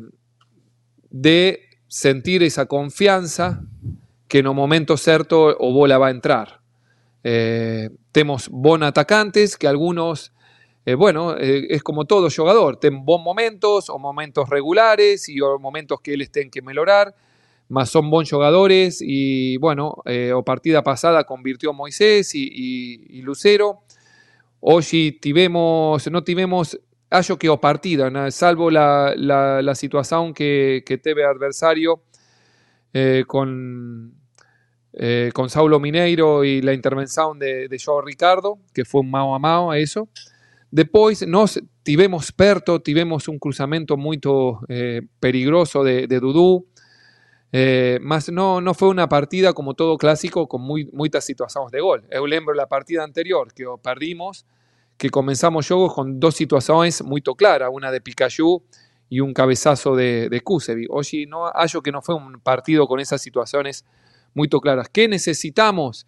de sentir esa confianza que en un momento cierto o bola va a entrar. Eh, tenemos bons atacantes que algunos, eh, bueno, eh, es como todo jugador, tienen bons momentos o momentos regulares y o momentos que ellos tienen que mejorar, mas son bons jugadores y bueno, eh, o partida pasada convirtió Moisés y, y, y Lucero. Hoy tivemos, no tivemos, acho que o partida, ¿no? Salvo la, la, la situación que, que teve adversario eh, con, eh, con Saulo Mineiro y la intervención de, de João Ricardo, que fue un mao a mao a eso. Después nos tivemos perto, tivemos un cruzamento muy eh, peligroso de, de Dudu. Eh, mas no, no fue una partida como todo clásico con muy, muchas situaciones de gol. Eu lembro la partida anterior que perdimos, que comenzamos juegos con dos situaciones muy claras, una de Pikachu y un cabezazo de, de Kusevic. Hoy no, hallo que no fue un partido con esas situaciones muy claras. ¿Qué necesitamos?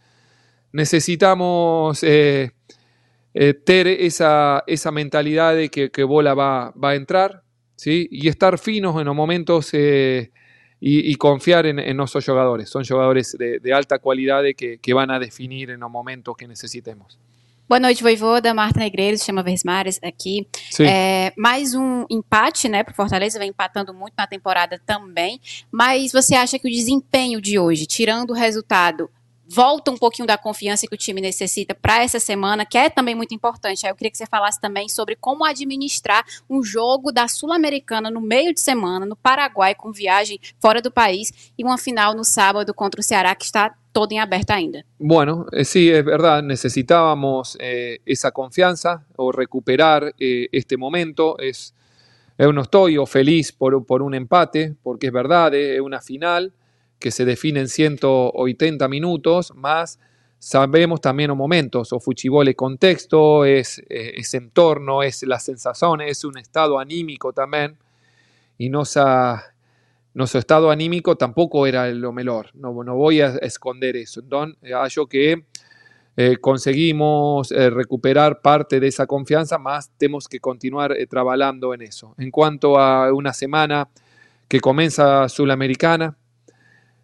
Necesitamos eh, eh, ter esa, esa mentalidad de que, que bola va, va a entrar, ¿sí? Y estar finos en los momentos eh, y, y confiar en, en nuestros jugadores. Son jugadores de, de alta cualidad que, que van a definir en los momentos que necesitemos. Boa noite, Voivoda. Marta Negreiros, chama Versmares aqui. É, mais um empate, né, para o Fortaleza, vem empatando muito na temporada também. Mas você acha que o desempenho de hoje, tirando o resultado, volta um pouquinho da confiança que o time necessita para essa semana, que é também muito importante? Aí eu queria que você falasse também sobre como administrar um jogo da Sul-Americana no meio de semana, no Paraguai, com viagem fora do país, e uma final no sábado contra o Ceará, que está todo en aberta ainda. Bueno, eh, sí, es verdad, necesitábamos eh, esa confianza o recuperar eh, este momento. Es, yo no estoy o feliz por, por un empate, porque es verdad, eh, es una final que se define en ciento ochenta minutos, más sabemos también los momentos, o fútbol es contexto, es, eh, es entorno, es las sensaciones, es un estado anímico también, y nos ha... Nuestro estado anímico tampoco era lo mejor, no, no voy a esconder eso. Entonces, hallo que eh, conseguimos eh, recuperar parte de esa confianza, más tenemos que continuar eh, trabajando en eso. En cuanto a una semana que comienza Sudamericana,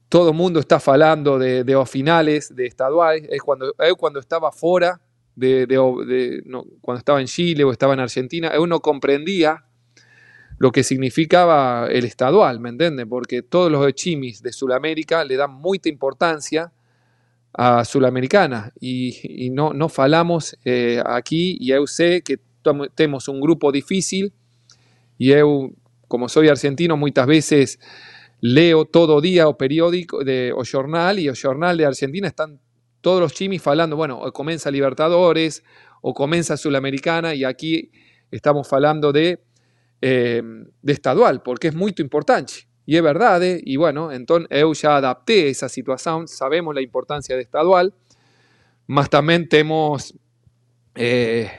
todo el mundo está falando de, de os finales de estaduais. Es cuando, eu cuando estaba fuera, de, de, de, no, cuando estaba en Chile o estaba en Argentina, eu no comprendía lo que significaba el estadual, ¿me entiendes? Porque todos los chimis de Sudamérica le dan mucha importancia a Sudamericana y, y no, no falamos eh, aquí, y eu sé que tenemos un grupo difícil y eu, como soy argentino, muchas veces leo todo día o periódico de, o jornal, y el jornal de Argentina están todos los chimis falando, bueno, o comienza Libertadores o comienza Sudamericana, y aquí estamos hablando de Eh, de estadual, porque es muy importante, y es verdad, eh? Y bueno, entonces eu ya adapté esa situación, sabemos la importancia de estadual, mas también tenemos, eh,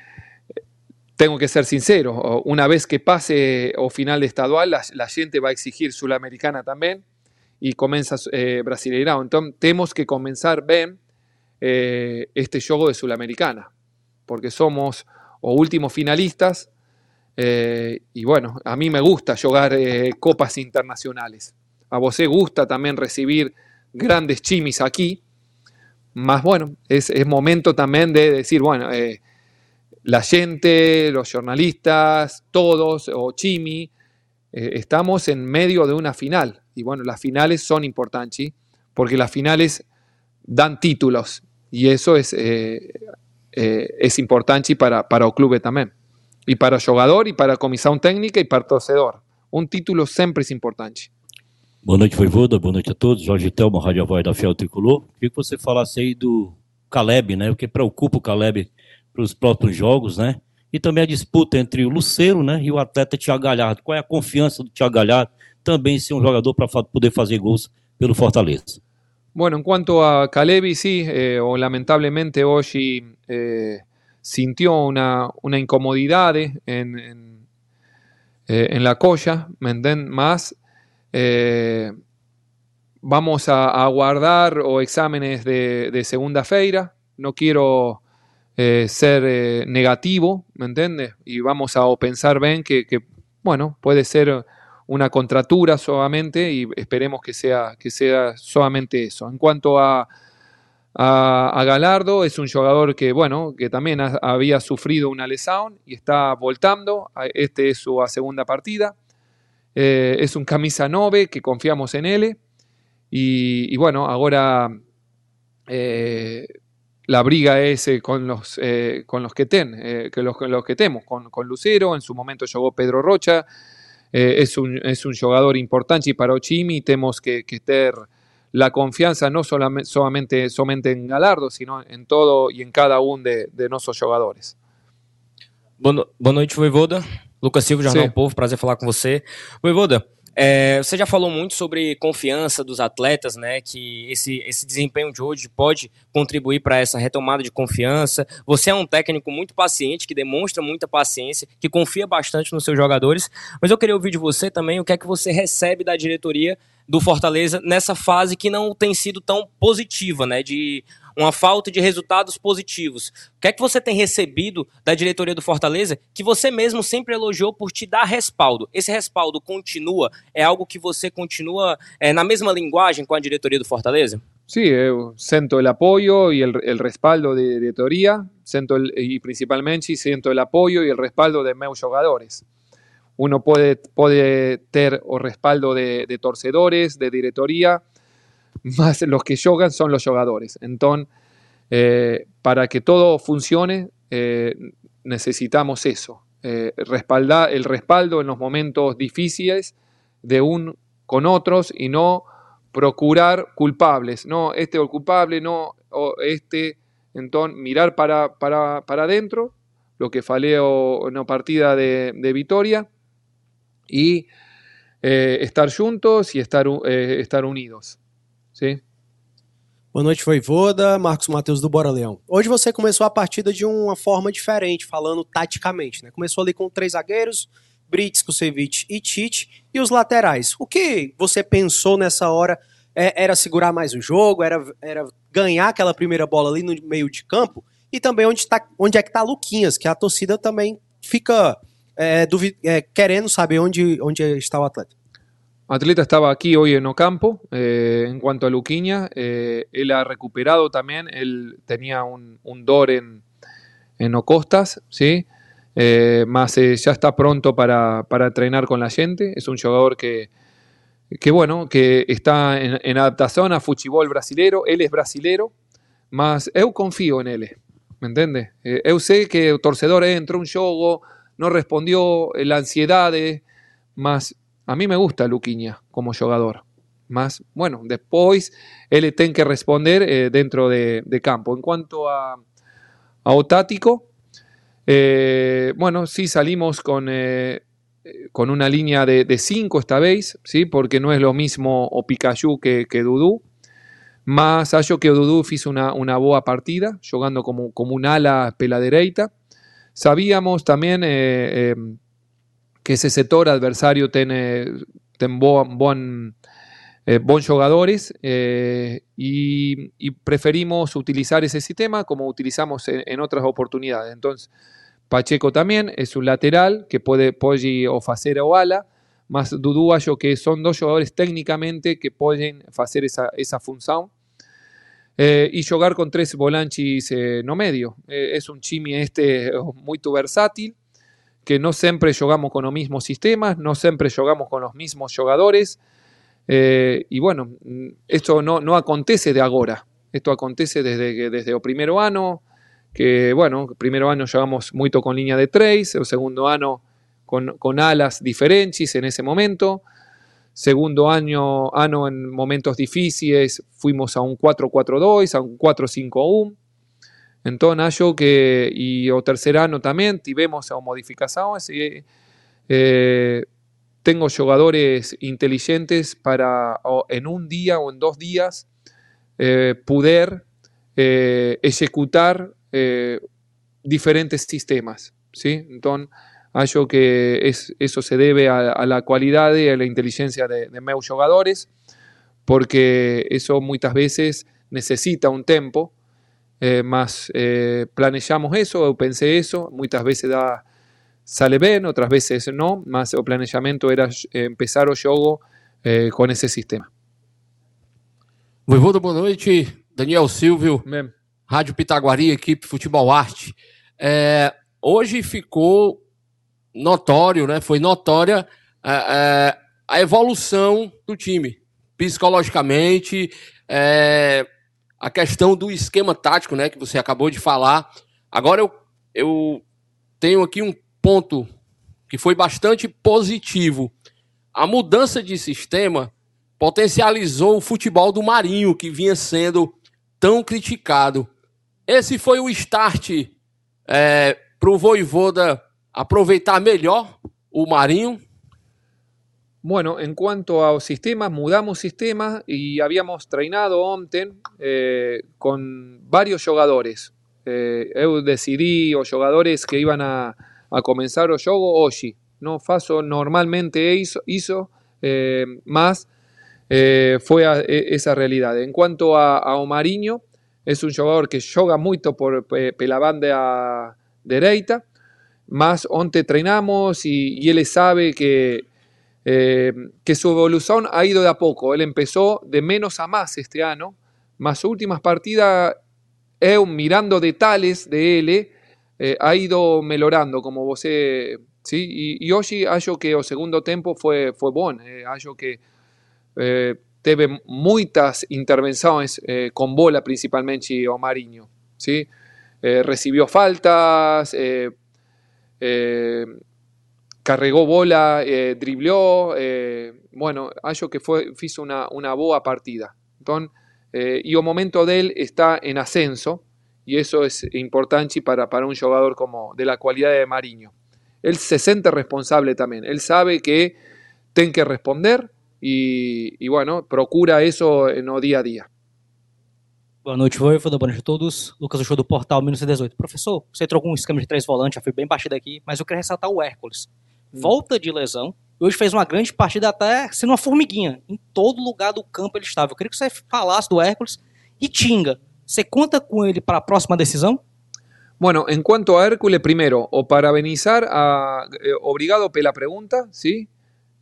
tengo que ser sincero, una vez que pase o final de estadual, la, la gente va a exigir Sudamericana también, y comienza eh, Brasileirão, entonces tenemos que comenzar bien eh, este juego de Sudamericana, porque somos o últimos finalistas. Eh, y bueno, a mí me gusta jugar eh, copas internacionales. A vos gusta también recibir grandes chimis aquí. Más bueno, es, es momento también de decir, bueno, eh, la gente, los jornalistas, todos, o chimi, eh, estamos en medio de una final. Y bueno, las finales son importantes, porque las finales dan títulos. Y eso es, eh, eh, es importante para, para el club también. E para o jogador, e para a comissão técnica, e para o torcedor. Um título sempre é importante. Boa noite, Voivoda. Boa noite a todos. Jorge Telmo, Rádio Voz da Fiel Tricolor. Queria que você falasse aí do Caleb, né? O que preocupa o Caleb para os próximos jogos, né? E também a disputa entre o Lucero, né? E o atleta Thiago Galhardo. Qual é a confiança do Thiago Galhardo também ser um jogador para poder fazer gols pelo Fortaleza? Bueno, en cuanto a Caleb, sí, eh, o lamentablemente hoy eh, sintió una, una incomodidad en, en, eh, en la colla, ¿me entienden? Más eh, vamos a, a guardar o exámenes de, de segunda feira, no quiero eh, ser eh, negativo, ¿me entiendes? Y vamos a pensar bien que, que, bueno, puede ser una contratura solamente, y esperemos que sea, que sea solamente eso. En cuanto a A, a Gallardo, es un jugador que, bueno, que también ha, había sufrido una lesión y está voltando. Este es su segunda partida. Eh, es un camisa nueve que confiamos en él. Y, y bueno, ahora eh, la briga es eh, con, los, eh, con los que ten, eh, que los, los que tenemos, con, con Lucero. En su momento jugó Pedro Rocha. Eh, es, un, es un jugador importante para Ochimi y tenemos que, que tener la confianza no solamente, solamente, solamente en Gallardo, sino em todo e em cada um de, de nossos jogadores. Boa, boa noite, Voivoda. Lucas Silva, Jornal Sim. Povo, prazer falar com você. Voivoda, é, você já falou muito sobre confiança dos atletas, né? Que esse, esse desempenho de hoje pode contribuir para essa retomada de confiança. Você é um técnico muito paciente, que demonstra muita paciência, que confia bastante nos seus jogadores. Mas eu queria ouvir de você também o que é que você recebe da diretoria do Fortaleza nessa fase que não tem sido tão positiva, né? De uma falta de resultados positivos. O que é que você tem recebido da diretoria do Fortaleza que você mesmo sempre elogiou por te dar respaldo? Esse respaldo continua? É algo que você continua é, na mesma linguagem com a diretoria do Fortaleza? Sí, eu siento el apoyo y el, el respaldo de diretoría, siento el, y principalmente siento el apoyo y el respaldo de meus jogadores. Uno puede, puede tener o respaldo de, de torcedores, de diretoría, más los que juegan son los jugadores. Entonces, eh, para que todo funcione, eh, necesitamos eso, eh, respaldar, el respaldo en los momentos difíciles de un con otros y no procurar culpables. No, este o el culpable, no, o este. Entonces, mirar para, para, para adentro, lo que faleo en una partida de, de Vitória, y eh, estar juntos e estar, eh, estar unidos. Sim? Boa noite, Voivoda. Marcos Matheus do Bora Leão. Hoje você começou a partida de uma forma diferente, falando taticamente, né? Começou ali com três zagueiros, Brits, Kusevich e Tite, e os laterais. O que você pensou nessa hora? É, era segurar mais o jogo? Era, era ganhar aquela primeira bola ali no meio de campo? E também onde, tá, onde é que tá Luquinhas, que a torcida também fica... É, duvid- é, querendo saber onde, onde está o atleta. atleta estaba aquí hoy en Ocampo. Eh, en cuanto a Luquiña, eh, él ha recuperado también. Él tenía un, un D O R en, en Ocostas, ¿sí? Eh, más eh, ya está pronto para, para entrenar con la gente. Es un jugador que, que bueno, que está en, en adaptación a futebol brasilero. Él es brasilero, mas eu confío en él, ¿me entiende? Eh, eu sé que el torcedor entró un jogo, no respondió, la ansiedad, mas a mí me gusta Luquiña como jugador. Más, bueno, después él tiene que responder eh, dentro de, de campo. En cuanto a, a Otático, eh, bueno, sí salimos con, eh, con una línea de cinco esta vez, ¿sí? Porque no es lo mismo o Pikachu que, que Dudú. Mas acho que o Dudú hizo una, una boa partida, jugando como, como un ala pela dereita. Sabíamos también eh, eh, que ese sector adversario tiene ten bon, bon, eh, bons jugadores eh, y, y preferimos utilizar ese sistema como utilizamos en, en otras oportunidades. Entonces, Pacheco también es un lateral que puede, puede o hacer o ala, mas Dudú acho que son dos jugadores técnicamente que pueden hacer esa, esa función. Eh, y jugar con tres volantes eh, no medio. Eh, es un chimi este muy versátil, que no siempre jugamos con los mismos sistemas, no siempre jugamos con los mismos jugadores. Eh, y bueno, esto no, no acontece de ahora. Esto acontece desde, desde el primero año, que bueno, el primero año jugamos mucho con línea de tres, el segundo año con, con alas diferentes en ese momento. Segundo año, año en momentos difíciles fuimos a un cuatro cuatro dos, a un cuatro cinco uno. Entonces, yo que, y o tercer año también, tivemos modificaciones. Y, eh, tengo jugadores inteligentes para o en un día o en dos días eh, poder eh, ejecutar eh, diferentes sistemas, ¿sí? Entonces, acho que es, eso se debe a, a la cualidad y a la inteligencia de, de meus jugadores, porque eso muchas veces necesita un tiempo, eh, más eh, planejamos eso, yo pensé eso, muchas veces da, sale bien, otras veces no, más el planejamiento era eh, empezar o jogo eh, con ese sistema. Voivoda, boa noite. Daniel Silvio, Bem. Rádio Pitaguari, equipe Futebol Arte. É, hoje ficou notório, né? Foi notória é, a evolução do time, psicologicamente, é, a questão do esquema tático, né? Que você acabou de falar. Agora eu, eu tenho aqui um ponto que foi bastante positivo. A mudança de sistema potencializou o futebol do Marinho, que vinha sendo tão criticado. Esse foi o start é, para o Voivoda aproveitar melhor o Marinho. Bueno, en cuanto a sistemas, mudamos sistemas y habíamos treinado ontem eh, con varios jugadores. Eh, eu decidí os jugadores que iban a, a comenzar o jogo hoje. No faço normalmente hizo, hizo eh, más eh, fue a, a esa realidad. En cuanto a, a o Marinho, es un jugador que joga mucho por pela banda dereita, más ontem treinamos y, y él sabe que, eh, que su evolución ha ido de a poco. Él empezó de menos a más este año, más sus últimas partidas, eu mirando detalles de él, eh, ha ido mejorando, como vos, eh, ¿sí? Y, y hoy acho que el segundo tiempo fue, fue bueno, eh, acho que eh, teve muchas intervenciones eh, con bola, principalmente o Marinho, ¿sí? Eh, recibió faltas, eh, eh, carregó bola, eh, dribleó, eh, bueno, acho que fue, hizo una, una boa partida. Entonces, eh, y el momento de él está en ascenso, y eso es importante para, para un jugador como de la cualidad de Marinho. Él se siente responsable también, él sabe que tiene que responder, e, e bueno, procura isso no dia a dia. Boa noite, Voivoda. Boa noite a todos. Lucas do show do Portal mil novecentos e dezoito. Professor, você entrou com um esquema de três volantes, já foi bem partida aqui, mas eu queria ressaltar o Hércules. Volta de lesão, hoje fez uma grande partida até sendo uma formiguinha. Em todo lugar do campo ele estava. Eu queria que você falasse do Hércules. E Tinga, você conta com ele para a próxima decisão? Bueno, en cuanto a Hércules, primero, o parabenizar a... Eh, obrigado pela pregunta, ¿sí?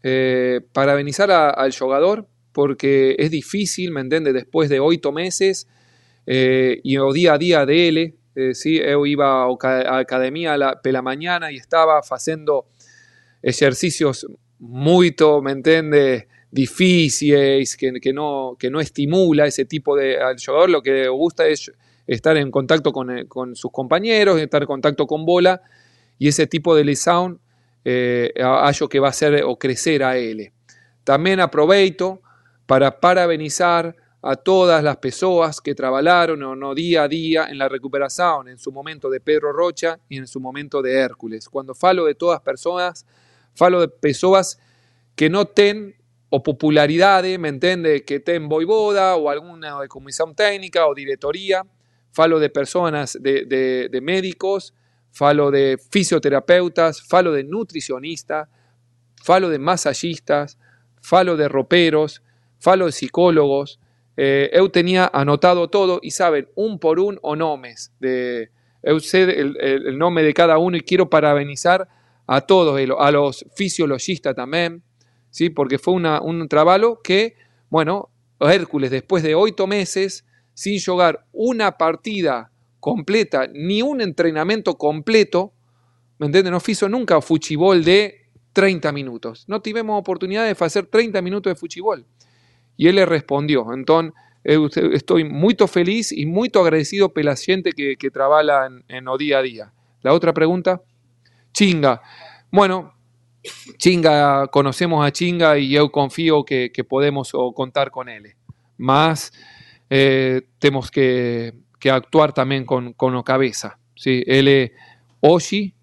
eh, parabenizar a, al jugador, porque es difícil, me entende, después de oito meses, eh, e o día a día dele, eh, ¿sí? Eu iba a academia la, pela mañana e estaba fazendo exercicios muito, me entende, difíciles, que, que, no, que no estimula ese tipo de... Al jugador lo que le gusta es estar en contacto con, con sus compañeros, estar en contacto con bola, y ese tipo de lesão eh, acho que va a hacer o crecer a él. También aproveito para parabenizar a todas las pessoas que trabajaron o no día a día en la recuperación, en su momento de Pedro Rocha y en su momento de Hércules. Cuando falo de todas personas, falo de pessoas que no ten o popularidade, me entende, que ten Voivoda o alguna de comisión técnica o diretoría, falo de personas, de, de, de médicos, falo de fisioterapeutas, falo de nutricionistas, falo de masajistas, falo de roperos, falo de psicólogos. Eh, eu tenía anotado todo y saben, un por un o nomes. De, eu sé el, el, el nombre de cada uno y quiero parabenizar a todos, a los fisiologistas también, ¿sí? Porque fue una, un trabajo que, bueno, Hércules después de ocho meses, sin jugar una partida completa, ni un entrenamiento completo, ¿me entiendes? No hizo nunca fuchibol de treinta minutos. No tuvimos oportunidad de hacer treinta minutos de fuchibol. Y él le respondió. Entonces, estoy muy feliz y muy agradecido pela gente que, que trabaja en, en o día a día. La otra pregunta, Chinga. Bueno, Chinga, conocemos a Chinga y yo confío que, que podemos contar con él. Más eh, tenemos que, que actuar también con, con la cabeza. ¿Sí? Él hoy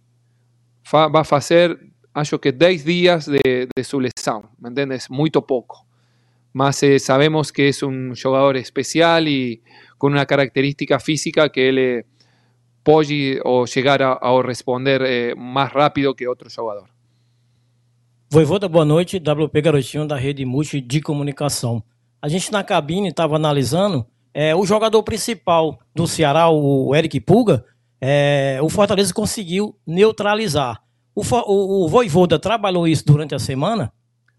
va a hacer, acho que diez días de, de su lesão, ¿me entiendes? Muy poco. Más eh, sabemos que es un jugador especial y con una característica física que él eh, puede o llegar a, a responder eh, más rápido que otro jugador. Voivoda, boa noite. W P Garotinho da Rede Multi de Comunicação. A gente na cabine estava analisando é, o jogador principal do Ceará, o Eric Pulga, é, o Fortaleza conseguiu neutralizar. O, o, o Voivoda trabalhou isso durante a semana?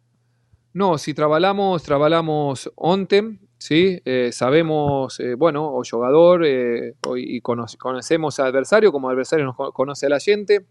No, si trabajamos, trabajamos ontem, ¿sí? Eh, sabemos, eh, bueno, o jugador, eh, y cono conocemos al adversario, como adversario nos conoce a la gente,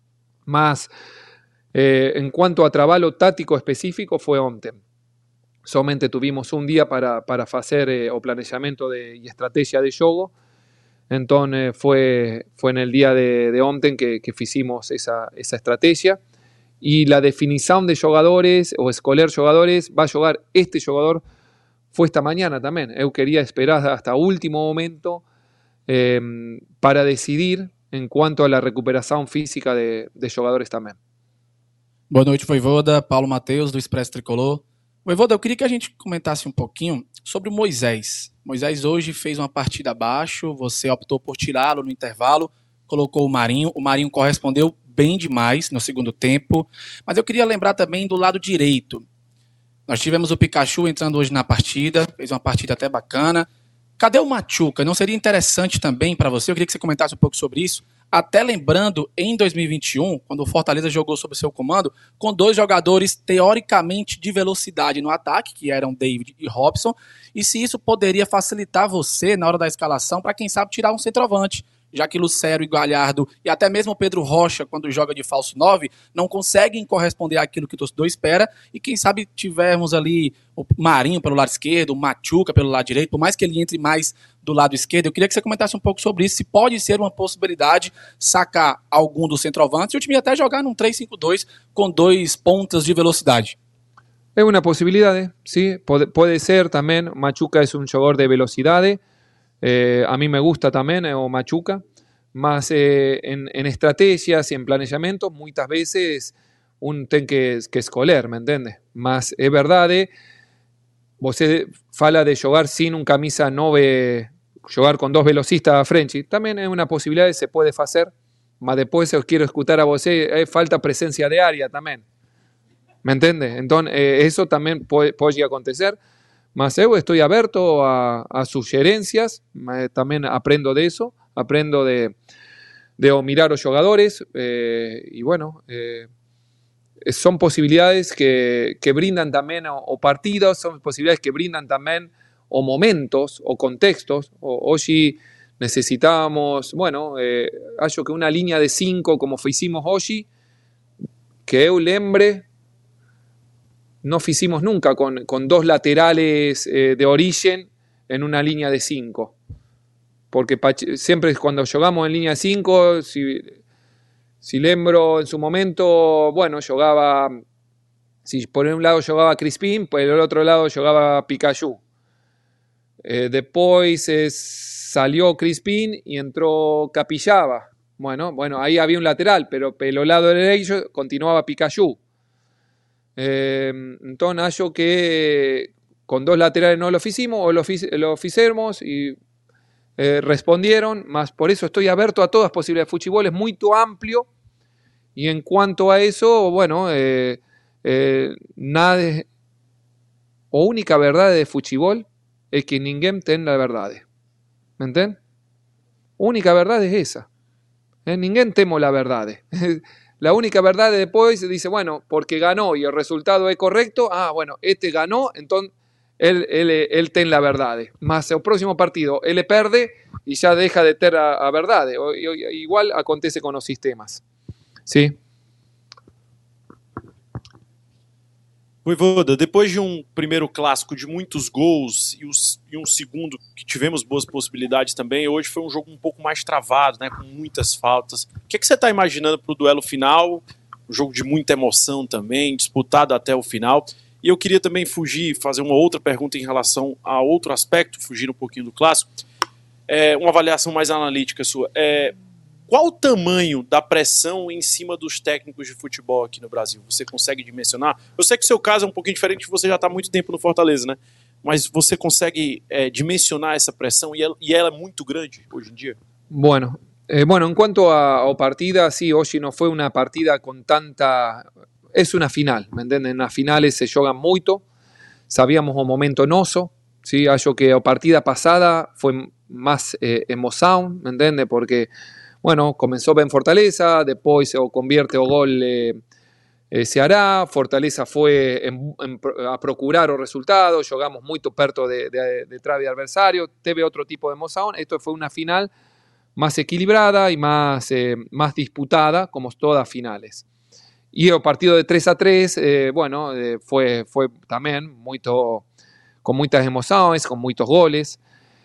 más eh, en cuanto a trabajo táctico específico fue ontem. Solamente tuvimos un día para, para hacer eh, o planeamiento de, y estrategia de juego, entonces fue, fue en el día de, de ontem que, que hicimos esa, esa estrategia. Y la definición de jugadores o escoger jugadores, va a jugar este jugador, fue esta mañana también. Eu quería esperar hasta último momento eh, para decidir en cuanto a la recuperación física de, de jugadores también. Boa noite, Voivoda. Paulo Mateus, do Expresso Tricolor. Voivoda, eu queria que a gente comentasse um pouquinho sobre o Moisés. Moisés hoje fez uma partida abaixo, você optou por tirá-lo no intervalo, colocou o Marinho, o Marinho correspondeu bem demais no segundo tempo, mas eu queria lembrar também do lado direito. Nós tivemos o Pikachu entrando hoje na partida, fez uma partida até bacana. Cadê o Machuca? Não seria interessante também para você? Eu queria que você comentasse um pouco sobre isso, até lembrando em dois mil e vinte e um, quando o Fortaleza jogou sob seu comando, com dois jogadores teoricamente de velocidade no ataque, que eram David e Robson, e se isso poderia facilitar você na hora da escalação para, quem sabe, tirar um centroavante, já que Lucero e Galhardo, e até mesmo o Pedro Rocha, quando joga de falso nove, não conseguem corresponder àquilo que o torcedor espera, e quem sabe tivermos ali o Marinho pelo lado esquerdo, o Machuca pelo lado direito, por mais que ele entre mais do lado esquerdo, eu queria que você comentasse um pouco sobre isso, se pode ser uma possibilidade sacar algum dos centroavantes, e o time até jogar num três cinco dois com dois pontas de velocidade. É uma possibilidade, sí, pode, pode ser também. Machuca é um jogador de velocidade. Eh, a mí me gusta también, eh, o Machuca, más eh, en, en estrategias y en planeamiento muchas veces un ten que, que escoger, ¿me entiendes? Más es verdad, eh, você fala de jugar sin un camisa nueve, jugar con dos velocistas a frente, también es una posibilidad que se puede hacer, más después os quiero escuchar a vos, eh, falta presencia de área también, ¿me entiendes? Entonces eh, eso también puede, puede acontecer. Mas eu estoy abierto a, a sugerencias, eh, también aprendo de eso, aprendo de, de mirar los jugadores, eh, y bueno, eh, son posibilidades que, que brindan también o, o partidos, son posibilidades que brindan también o momentos o contextos. O, hoy necesitábamos, bueno, eh, acho que una línea de cinco como hicimos hoy, que eu lembre, no hicimos nunca con, con dos laterales eh, de origen en una línea de cinco. Porque siempre cuando jugamos en línea de cinco, si, si lembro en su momento, bueno, jugaba, si por un lado jugaba Crispín, por el otro lado jugaba Pikachu. Eh, después eh, salió Crispín y entró Capillaba. Bueno, bueno, ahí había un lateral, pero por el lado derecho continuaba Pikachu. Eh, entonces, acho que con dos laterales no lo hicimos, o lo, lo hicimos y eh, respondieron, más por eso estoy abierto a todas posibilidades. El fútbol es muy amplio y en cuanto a eso, bueno, eh, eh, nada de, o única verdad de fútbol es que ninguém ten la verdad. ¿Me entienden? Única verdad es esa. Eh, ninguém temo la verdad. La única verdad después dice, bueno, porque ganó y el resultado es correcto, ah, bueno, este ganó, entonces él, él, él ten la verdad. Más el próximo partido, él le perde y ya deja de tener a, a verdad. O, igual acontece con los sistemas. ¿Sí? Voivoda, depois de um primeiro clássico de muitos gols e, os, e um segundo que tivemos boas possibilidades também, hoje foi um jogo um pouco mais travado, né, com muitas faltas. O que, é que você está imaginando para o duelo final? Um jogo de muita emoção também, disputado até o final. E eu queria também fugir, fazer uma outra pergunta em relação a outro aspecto, fugir um pouquinho do clássico. É, uma avaliação mais analítica sua. É, qual o tamanho da pressão em cima dos técnicos de futebol aqui no Brasil? Você consegue dimensionar? Eu sei que o seu caso é um pouquinho diferente, você já está há muito tempo no Fortaleza, né? Mas você consegue é, dimensionar essa pressão e ela, e ela é muito grande hoje em dia? Bueno, eh, bueno, en cuanto a, a partida, sí, hoy no fue una partida con tanta... Es una final, ¿me entienden? En las finales se juegan mucho, sabíamos un momento noso, ¿sí? Acho que a partida pasada fue más eh, emoción, ¿me entiendes? Porque... Bueno, comenzó Ben Fortaleza, después se convierte o gol eh, eh, Ceará, Fortaleza fue en, en, a procurar o resultado, jugamos muy perto de, de, de trave adversario, teve otro tipo de emoción. Esto fue una final más equilibrada y más, eh, más disputada, como todas finales. Y el partido de tres a tres, eh, bueno, eh, fue, fue también muy con muchas emociones, con muchos goles.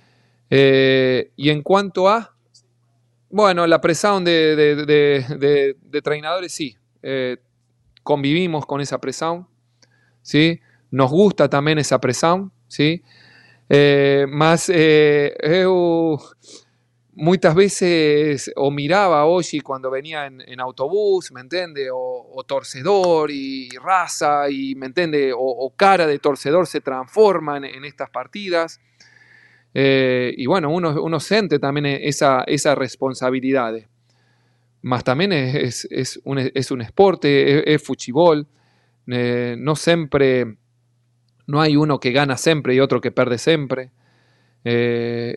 Eh, y en cuanto a... Bueno, la presión de, de, de, de, de entrenadores, sí. Eh, convivimos con esa presión, ¿sí? Nos gusta también esa presión, ¿sí? Eh, más, eh, eu muchas veces o miraba hoy cuando venía en, en autobús, ¿me entiende? O, o torcedor y raza, y ¿me entiende? O, o cara de torcedor se transforman en, en estas partidas. Eh, y bueno, uno, uno siente también esa, esa responsabilidad. Más también es, es, es, un, es un esporte, es, es fútbol. Eh, no siempre, no hay uno que gana siempre y otro que pierde siempre. Eh,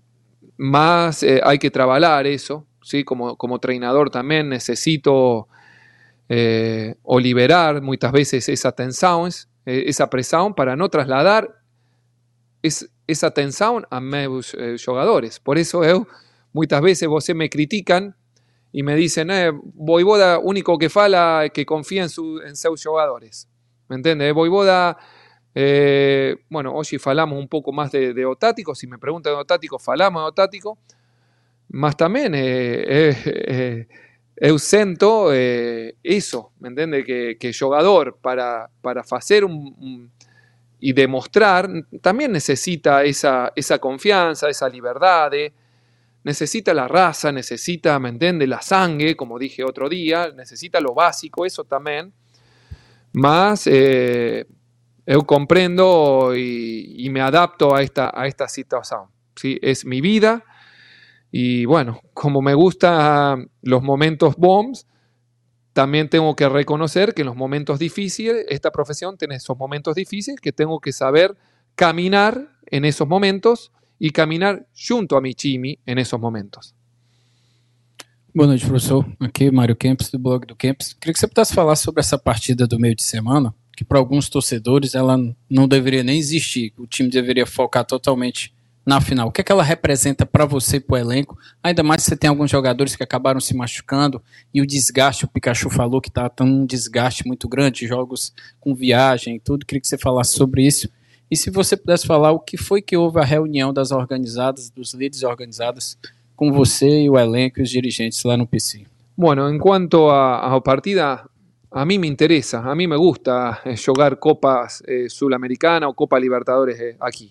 más eh, hay que trabajar eso, ¿sí? Como, como entrenador también necesito eh, o liberar muchas veces esa tensión, eh, esa presión para no trasladar es, esa tensión a meus eh, jugadores. Por eso eu, muchas veces vos me critican y me dicen, eh, Voivoda único que fala que confía en, su, en sus jugadores. ¿Me entiendes? Voivoda, eh, bueno, hoy falamos un poco más de, de Otático, si me preguntan de Otático, falamos de Otático, más también eh, eh, eh, eu sento eh, eso, ¿me entiendes? Que, que jugador para, para hacer un, un y demostrar, también necesita esa, esa confianza, esa libertad, eh, necesita la raza, necesita, ¿me entiende? La sangre, como dije otro día, necesita lo básico, eso también. Más, eh, yo comprendo y, y me adapto a esta, a esta situación, ¿sí? Es mi vida y bueno, como me gustan los momentos bombs, también tengo que reconocer que en los momentos difíciles, esta profesión tiene esos momentos difíciles que tengo que saber caminar en esos momentos y caminar junto a mi Chimi en esos momentos. Boa noite, professor. Aqui, Mário Kempis, do blog do Kempis. Queria que você pudesse falar sobre essa partida do meio de semana, que para alguns torcedores ela não deveria nem existir. O time deveria focar totalmente na final. O que é que ela representa para você e para o elenco? Ainda mais se você tem alguns jogadores que acabaram se machucando e o desgaste, o Pikachu falou que está tendo um desgaste muito grande, jogos com viagem e tudo. Queria que você falasse sobre isso. E se você pudesse falar o que foi que houve a reunião das organizadas, dos líderes organizadas, con você y el elenco y los dirigentes lá no P C. Bueno, en cuanto a, a partida, a mí me interesa, a mí me gusta eh, jugar Copas eh, Sudamericana o Copa Libertadores eh, aquí.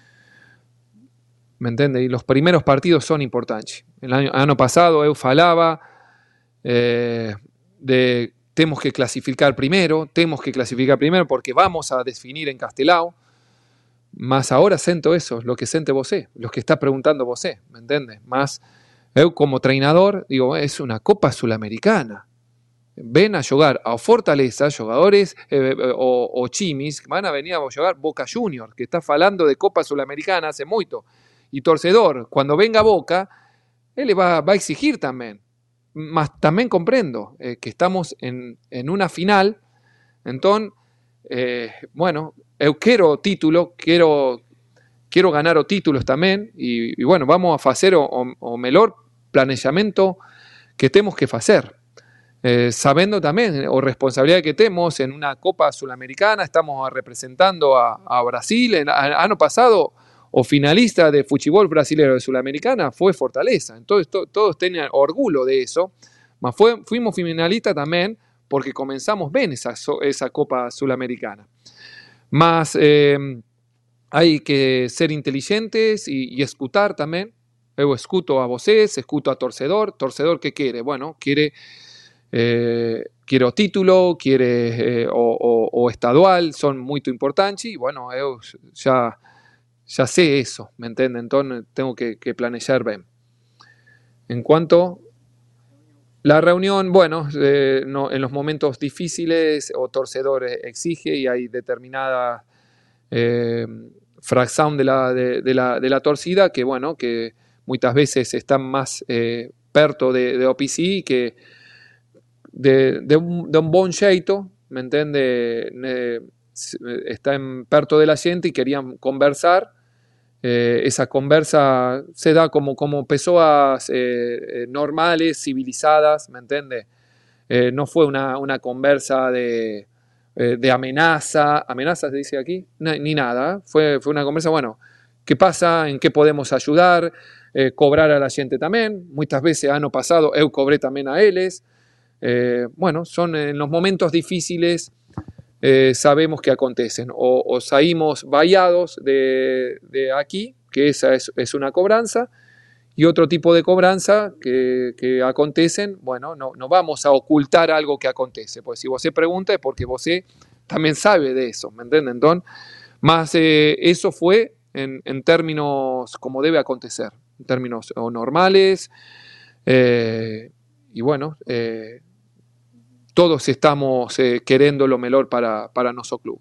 ¿Me entiendes? Y los primeros partidos son importantes. El año, año pasado eu falaba eh, de tenemos que clasificar primero, tenemos que clasificar primero porque vamos a definir en Castelao. Más ahora siento eso, lo que siente vosé, lo que está preguntando vosé, ¿me entiendes? Más, yo como treinador, digo, es una Copa Sudamericana. Ven a jugar a Fortaleza, jugadores eh, o, o chimis, que van a venir a jugar Boca Juniors, que está falando de Copa Sudamericana hace mucho. Y torcedor, cuando venga Boca, él le va, va a exigir también. Más también comprendo eh, que estamos en, en una final, entonces, eh, bueno, eu quiero título, quiero, quiero ganar o títulos también, y, y bueno, vamos a hacer o, o, o mejor planeamiento que tenemos que hacer. Eh, sabiendo también o responsabilidad que tenemos en una Copa Sudamericana, estamos representando a, a Brasil. El año pasado, o finalista de fútbol brasileño de Sudamericana fue Fortaleza. Entonces to, todos tenían orgullo de eso, mas fue, fuimos finalistas también porque comenzamos bien esa, esa Copa Sudamericana. Más eh, hay que ser inteligentes y, y escuchar también. Yo escuto a voces, escuto a torcedor. Torcedor, ¿qué quiere? Bueno, quiere, eh, quiere o título, quiere eh, o, o, o estadual, son muy importantes. Y bueno, yo ya, ya sé eso, ¿me entienden? Entonces tengo que, que planear bien. En cuanto la reunión, bueno, eh, no, en los momentos difíciles o torcedor exige y hay determinada eh, fracción de la, de, de, la, de la torcida que, bueno, que muchas veces están más eh, perto de, de O P C que de, de, un, de un buen jeito, ¿me entiende? Eh, están perto de la gente y querían conversar. Eh, esa conversa se da como, como personas eh, normales, civilizadas, ¿me entiende? Eh, no fue una, una conversa de, eh, de amenaza, amenaza se dice aquí, ni, ni nada, fue, fue una conversa, bueno, ¿qué pasa? ¿En qué podemos ayudar? Eh, cobrar a la gente también, muchas veces año pasado eu cobré también a ellos, eh, bueno, son en los momentos difíciles. Eh, sabemos que acontecen, o, o salimos vallados de, de aquí, que esa es, es una cobranza, y otro tipo de cobranza que, que acontecen, bueno, no, no vamos a ocultar algo que acontece, pues si vos se pregunta es porque vos también sabe de eso, ¿me entienden? Entonces, más eh, eso fue en, en términos como debe acontecer, en términos o normales, eh, y bueno, eh, todos estamos eh, queriendo lo mejor para, para nuestro club.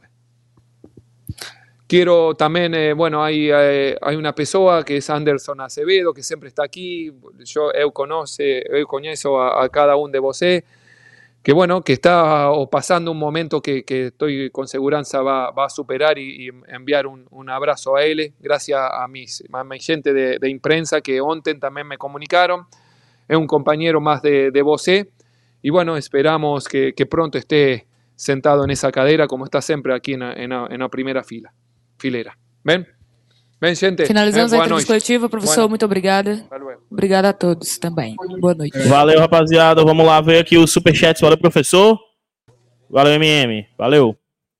Quiero también, eh, bueno, hay, eh, hay una persona que es Anderson Acevedo, que siempre está aquí. Yo eu conoce, eu conozco a, a cada uno de vosotros, que bueno, que está o pasando un momento que, que estoy con seguridad va, va a superar y, y enviar un, un abrazo a él. Gracias a mis, a mi gente de, de imprensa que ontem también me comunicaron. Es un compañero más de, de vosotros. Y bueno, esperamos que, que pronto esté sentado en esa cadera como está siempre aquí en la, en la, en la primera fila, filera. ¿Ven? ¿Ven, gente? Finalizamos é, a entrevista coletiva. Professor, bueno. Muito obrigada. Obrigada a todos também. Boa noite. Valeu, rapaziada. Vamos lá ver aqui os superchats. Valeu, professor. Valeu, M M. Valeu.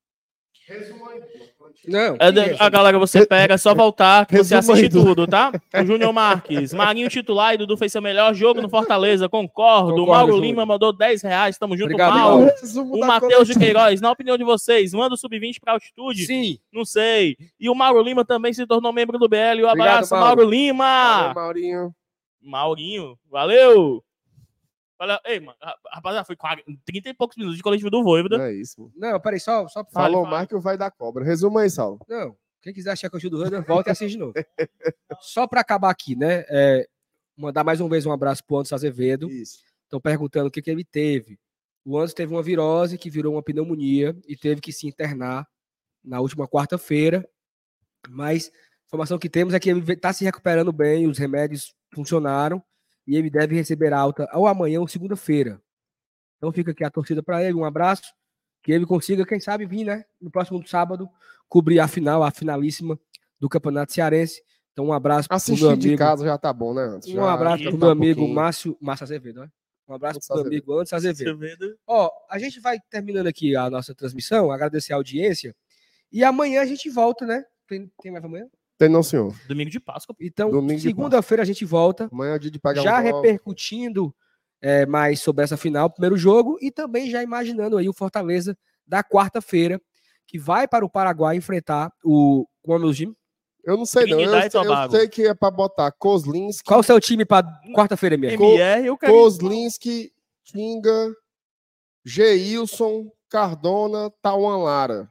Não, é, a galera, você pega, é só voltar que você assiste tudo, tá? O Júnior Marques, Marinho titular e Dudu fez seu melhor jogo no Fortaleza, concordo. concordo o Mauro Júnior. Lima mandou dez reais, tamo junto, Obrigado, Mauro. O Matheus de Queiroz, na opinião de vocês, manda o sub vinte pra altitude? Sim. Não sei. E o Mauro Lima também se tornou membro do B L. Um abraço, Obrigado, Mauro. Mauro Lima. Valeu, Maurinho. Maurinho, valeu. Olha, ei, mano, rapaziada, foi trinta e poucos minutos de coletivo do Voivoda. Não é isso. Não, peraí, só, só pra Falou mais que vai dar cobra. Resuma aí, Saulo. Não, quem quiser achar que eu ajudo do Voivoda, volta e assiste de novo. Só pra acabar aqui, né? É, mandar mais uma vez um abraço pro Anderson Azevedo. Estão perguntando o que, que ele teve. O Anderson teve uma virose que virou uma pneumonia e teve que se internar na última quarta-feira. Mas a informação que temos é que ele está se recuperando bem, os remédios funcionaram e ele deve receber alta ou amanhã ou segunda-feira. Então fica aqui a torcida para ele, um abraço, que ele consiga, quem sabe, vir, né, no próximo sábado, cobrir a final, a finalíssima do Campeonato Cearense. Então um abraço para o meu amigo. De casa já tá bom, né? Antes? Um já, abraço já para o tá meu um amigo pouquinho. Márcio, Márcio Azevedo, né? Um abraço para o meu amigo Anderson Azevedo. Azevedo. Ó, a gente vai terminando aqui a nossa transmissão, agradecer a audiência, e amanhã a gente volta, né? Tem, tem mais amanhã? Tem não, senhor. Domingo de Páscoa. Então, Domingo de segunda-feira a gente volta. Amanhã é dia de pagar já um voto. repercutindo é, mais sobre essa final, primeiro jogo, e também já imaginando aí o Fortaleza da quarta-feira, que vai para o Paraguai enfrentar o... Qual é o meu time? Eu não sei não, eu, eu sei que é para botar Kozlinski. Qual o seu time para quarta-feira mesmo? Co Kozlinski, Tinga, Geilson, Cardona, Tauan Lara.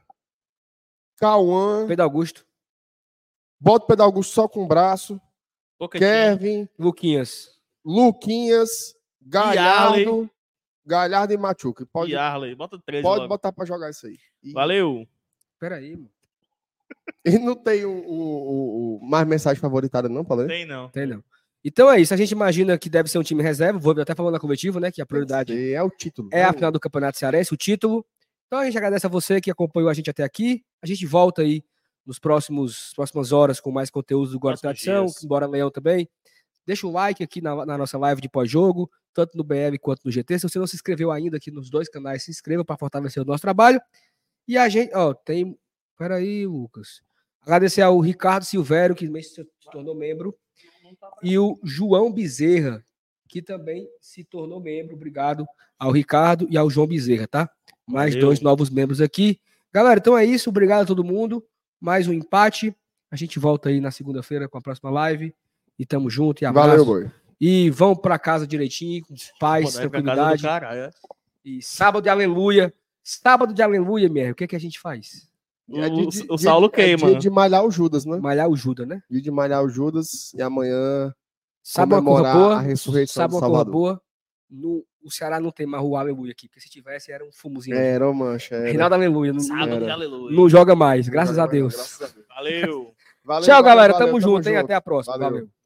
Cauã. Pedro Augusto. Bota o Pedro Augusto só com o braço. Pochettino. Kevin. Luquinhas. Luquinhas. Galhardo. Galhardo e Machuca. Pode, E Arley, bota três pode logo. botar para jogar isso aí. E, Valeu. Peraí, mano. e não tem o, o, o, o mais mensagem favoritada não, Paulo? Tem não. Tem não. Então é isso, a gente imagina que deve ser um time reserva, vou até falando na coletiva, né, que a prioridade é o título. É a final do Campeonato Cearense, o título. Então a gente agradece a você que acompanhou a gente até aqui. A gente volta aí nos próximos próximas horas com mais conteúdo do Guarda Tradição, embora Leão também. Deixa o like aqui na, na nossa live de pós-jogo, tanto no B L quanto no G T. Se você não se inscreveu ainda aqui nos dois canais, se inscreva para fortalecer o nosso trabalho. E a gente, ó, tem... Peraí, Lucas. Agradecer ao Ricardo Silvério, que se tornou membro, e o João Bezerra, que também se tornou membro. Obrigado ao Ricardo e ao João Bezerra, tá? Mais Valeu. dois novos membros aqui. Galera, então é isso. Obrigado a todo mundo. Mais um empate. A gente volta aí na segunda-feira com a próxima live. E tamo junto. E abraço. Valeu, boi. E vão pra casa direitinho, com paz, Pô, daí pra casa do tranquilidade. cara, é. E sábado de aleluia. Sábado de aleluia, M R. O que, é que a gente faz? É dia de- o dia Saulo de- é queima. dia de malhar o Judas, né? Malhar o Judas, né? Dia de malhar o Judas e amanhã Sabe uma coisa comemorar boa? a ressurreição Sabe do uma coisa Salvador. boa? No, o Ceará não tem mais o aleluia aqui, porque se tivesse era um fumozinho. Era, ô, mancha. Era. Reinaldo Aleluia. Não, Sábado de era. aleluia. Não joga mais, graças a joga mais, Deus. graças a Deus. Valeu. Valeu, Tchau, valeu, galera. valeu, Tamo tamo junto, hein? junto. Até a próxima. Valeu. Valeu.